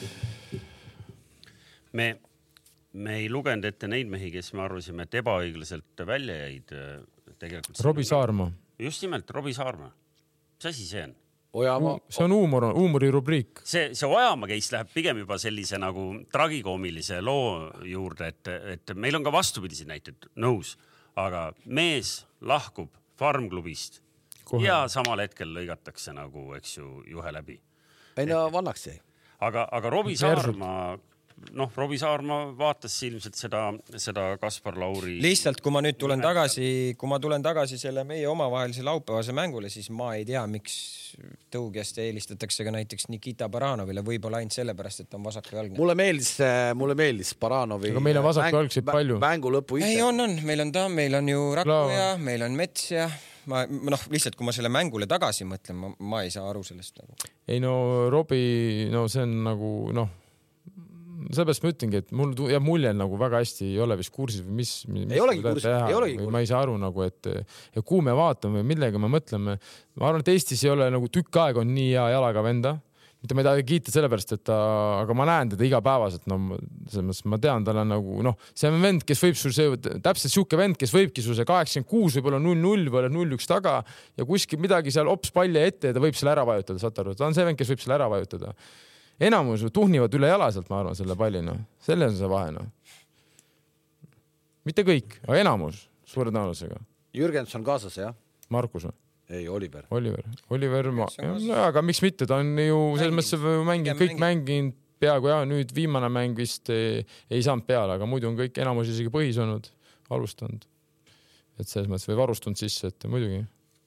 Me, me ei lugenud ette neid mehi, kes me arvasime, et ebaõiglaselt välja jäid tegelikult. Robi Saarma. Just nimelt, Robi Saarma. Mis asi see on? Ojamaa. See on huumor, huumori rubriik. See, see Ojamaa case läheb pigem juba sellise nagu tragikoomilise loo juurde, et, et meil on ka vastupidisi näited nõus, aga mees lahkub farmklubist Kohe. Ja samal hetkel lõigatakse nagu, eks ju, juhe läbi. Ei no vannaks jäi. Aga, aga Robi Saarma noh, Robbie Saarma vaatas ilmselt seda, seda Kaspar Lauri. Lihtsalt, kui ma nüüd tulen tagasi, kui ma tulen tagasi selle meie omavahelise laupäevase mängule, siis ma ei tea, miks tõugjast eelistatakse ka näiteks Nikita Baranovile, võib-olla ainult sellepärast, et on vasakujalgne. Mulle meeldis, mulle meeldis Baranovi. Aga meil on vasakujalgsid mäng, palju. Mängu lõpu ise. Ei, on, on. Meil on ta, meil on ju Rakkuja, meil on Mets ja ma, noh, lihtsalt kui ma selle mängule tagasi mõtlen, ma, ma ei saa aru sellest nagu. Ei no, Robbie, no see on nagu, noh, sellepärast ma ütlengi, et mul jääb mulje nagu väga hästi ei ole vist kursis või mis, mis ei olegi kursis, ei olegi kursis. Ma ei saa aru nagu, et ja kuhu me vaatame, millega me mõtleme. Ma arvan, et Eestis ei ole nagu tükk aega on nii hea jalaga venda. Mitte ma ei taha kiita sellepärast, et ta, aga ma näen teda igapäevaselt, no selles mõttes ma tean, tal on nagu, noh, see on vend, kes võib sul see, täpselt siuke vend, kes võibki sul see kaheksakümmend kuus võib-olla null null või null üks taga ja kuskil midagi seal ops palli ette ja ta võib selle ära vajutada, saad aru, ta on see vend, kes võib selle ära vajutada. Enamus tuhnivad üle jala sealt, ma arvan, selle palli, noh. Selle on see vahe, noh. Mitte kõik, aga enamus suure tõenäosusega. Jürgenson kaasas, jah? Markus või? Ei, Oliver. Oliver. Oliver, ma... no, aga miks mitte, ta on ju selles mõttes mänginud, kõik mänginud peaaegu ja nüüd viimane mäng vist ei, ei saanud peale, aga muidu on kõik enamus isegi põhis olnud, alustanud. Et selles mõttes või varustanud sisse, et muidugi.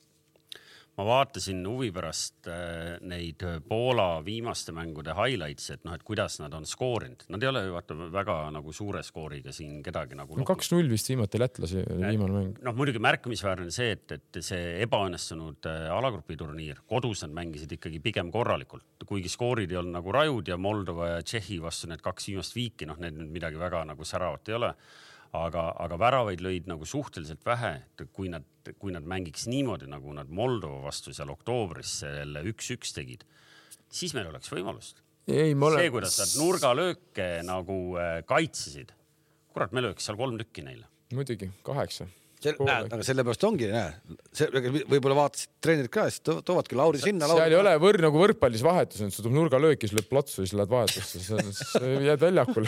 Ma vaatasin huvi pärast neid Poola viimaste mängude highlights, et noh, et kuidas nad on skoorinud. Nad ei ole vaata väga nagu suure skooriga siin kedagi nagu... No, kaks null vist viimati lätlasi viimane mäng. Noh, muidugi märkimisväärne see, et, et see ebaõnnestunud alagrupi turniir, kodus nad mängisid ikkagi pigem korralikult. Kuigi skoorid ei olnud nagu rajud ja Moldova ja Tšehhi vastu need kaks viimast viiki, noh, need midagi väga nagu säravat ei ole. Aga, aga väravaid lõid nagu suhteliselt vähe, et kui nad, kui nad mängiks niimoodi, nagu nad Moldova vastu seal oktoobris selle üks üks tegid, siis meil oleks võimalust. Ei, ole... See, kuidas nad nurgalööke nagu kaitsesid, kurat, me lööks seal kolm tükki neile. Muidugi, kaheksa. Sel, näe, aga sellepärast ongi, näe. See, võib-olla vaatasid treenerid ka, siis toovadki Lauri sinna. Seal ei ole võr, nagu võrkpallis vahetus, et sul tuleb nurgalööki, siis lööb platsu ja siis lähed vahetusse. Jääd väljakule.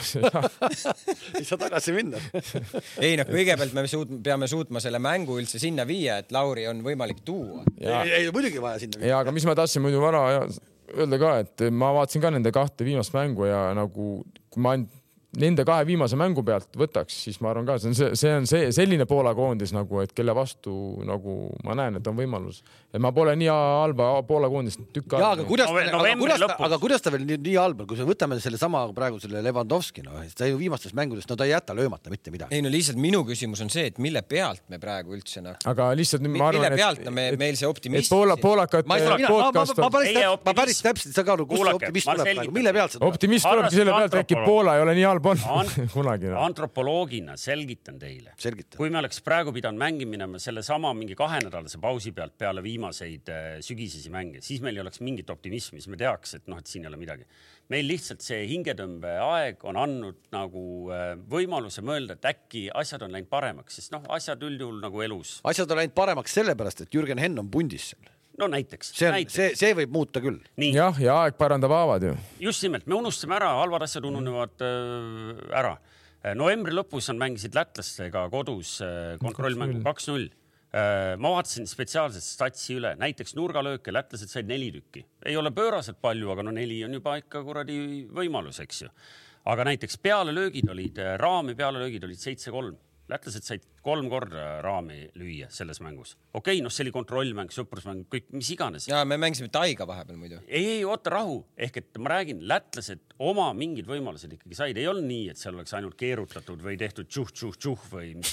Ei saa tagasi minna. Ei, noh, kõigepealt me suut, peame suutma selle mängu üldse sinna viia, et Lauri on võimalik tuua. Ei, ei, muidugi vaja sinna viia. Ja, aga mis ma tahtsin muidu vara öelda ka, et ma vaatasin ka nende kahte viimast mängu ja nagu, kui ma nende kahe viimase mängu pealt võtaks, siis ma arvan ka, see on, see, see on see, selline Poola koondis nagu, et kelle vastu nagu ma näen, et on võimalus. Et ma pole nii halba Poola koondist tükk ja, aga kuidas, no, aga, kuidas ta, aga kuidas ta veel nii, nii halba, kui me võtame selle sama praegu selle Lewandowski, no, ta ju viimastes mängudest, no ta ei jäta löömata mitte midagi. Ei, no lihtsalt minu küsimus on see, et mille pealt me praegu üldse noh. Aga lihtsalt ma arvan, mille pealt me, et, meil see optimist. Et Poola, Poolakat ma, ma, ma, ma, päris, täp, ma päris täpselt, sa ka aru, kus see optimist tuleb praegu, mille pealt see tuleb? Optimist tulebki selle pealt, äkki Poola ei ole nii halb on. Antropoloogina selgitan teile. Selgitan. Kui me oleks praegu pidanud mängi minema selle sama mingi kahenädalase pausi pealt peale viimaseid sügisesi mänge, siis meil ei oleks mingit optimismi, siis me teaks, et noh, et siin ei ole midagi. Meil lihtsalt see hingetõmbe aeg on andnud nagu võimaluse mõelda, et äkki asjad on läinud paremaks, sest noh, asjad üldjuhul nagu elus. Asjad on läinud paremaks sellepärast, et Jürgen Henn on pundis seal. No näiteks. See, on, näiteks. see, see võib muuta küll. Nii. Jah, ja aeg parandab haavad ju. Just nimelt, me unustame ära, halvad asjad ununevad äh, ära. Novembri lõpus on mängisid lätlastega kodus äh, kontrollmängu kaks null. Äh, ma vaatasin spetsiaalselt statsi üle, näiteks nurgalööke, lätlased said neli tükki. Ei ole pööraselt palju, aga no neli on juba ikka kuradi võimalus, eks ju. Aga näiteks pealelöögid olid, raami pealelöögid olid seitse kolm. Lätlased said kolm korda raami lüüa selles mängus. Okei, noh, see oli kontrollmäng, sõprusmäng, kõik, mis iganes. Ja me mängisime Taiga vahepeal muidu. Ei, ei, oota rahu. Ehk et ma räägin, lätlased oma mingid võimalused ikkagi said. Ei olnud nii, et seal oleks ainult keerutatud või tehtud tšuh, tšuh, tšuh või mis.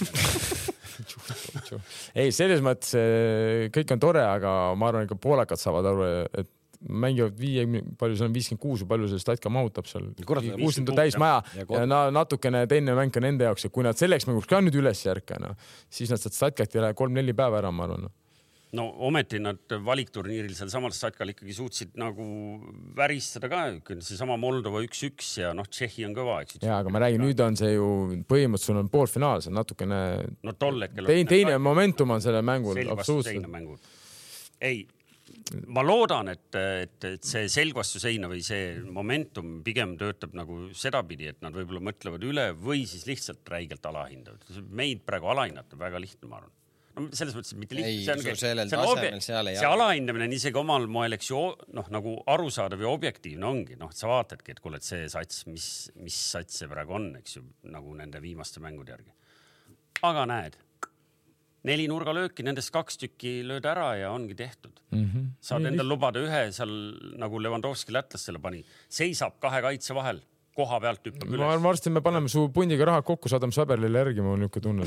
Ei, selles mõttes kõik on tore, aga ma arvan, et poolakad saavad aru, et mängivad viie, palju see on viiskümmend kuus või palju see statka mahutab seal. kuuskümmend täis maja ja, ja na, natukene teine mäng on nende jaoks, et kui nad selleks mänguks ka nüüd üles järka, no, siis nad saad statkat ja kolm-neli päeva ära, ma arvan. No ometi nad valikturniiril seal samal statkal ikkagi suutsid nagu väristada ka, see sama Moldova üks üks ja noh, Tšehhi on kõva, eks. Ja, aga ma räägin, nüüd on see ju põhimõtteliselt sul on poolfinaal, see on natukene no, tollekel teine, teine momentum on selle mängul. Ei, ma loodan, et, et, et see selgvastu seina või see momentum pigem töötab nagu sedapidi, et nad võib-olla mõtlevad üle või siis lihtsalt räigelt alahindavad. Meid praegu alahinnatab väga lihtne, ma arvan. no selles mõttes, et mitte Ei, lihtne. sul sellel tasemel seal ei see alahindamine on isegi omal moel, eks ju, noh, nagu arusaadav ja objektiivne ongi. Noh, sa vaatadki, et kuule, et see sats, mis, mis sats see praegu on, eks ju, nagu nende viimaste mängude järgi. Aga näed, neli nurgalööki, nendest kaks tükki lööd ära ja ongi tehtud. Mm-hmm. Saad endal lubada ühe seal, nagu Lewandowski lätlastele pani, seisab kahe kaitse vahel, koha pealt hüppab üles. Ma varsti me paneme su pundiga raha kokku, saadame Saberlile järgi, ma niuke tunne.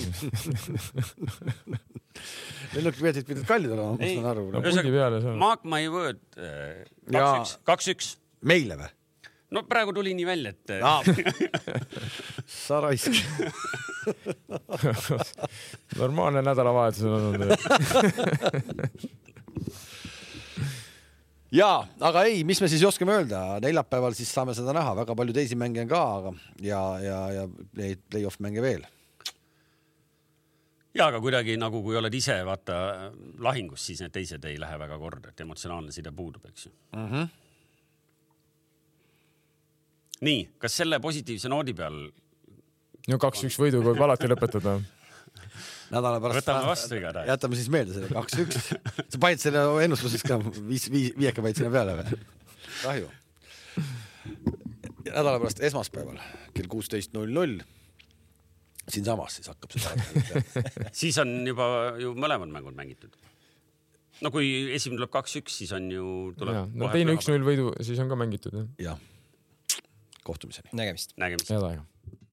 Neil on piletid pidid kallid olema, ma saan aru. No, pundi peale seal. Mark my word, kaks üks. kaks üks. Meile või? No praegu tuli nii välja, et... No. Sa raisk. Normaalne nädalavahetus on olnud. Jaa, aga ei, mis me siis oskame öelda? Neljapäeval siis saame seda näha. Väga palju teisi mänge on ka, aga ja, ja, ja play-off mänge veel. Ja, aga kuidagi nagu kui oled ise vaata lahingus, siis need teised ei lähe väga korda, et emotsionaalne side puudub, eks ju. Mhm. Nii, kas selle positiivse noodi peal... No kaks üks võiduga võib alati lõpetada. Nädala pärast... Võtame vastu iga tähe. Jätame siis meelde selle kaks üks. Sa panid selle ennustuseks ka viis, viis, viieka paid sinna peale või? Kahju. Nädala pärast esmaspäeval kell kuusteist null null siin samas siis hakkab seda. Siis on juba ju mõlemad mängud mängitud. No kui esimene tuleb kaks üks, siis on ju... Tuleb ja, no teine üks null võidu, siis on ka mängitud. Ja. Kohtumiseni. Nägemist. Nägemist. Head aega.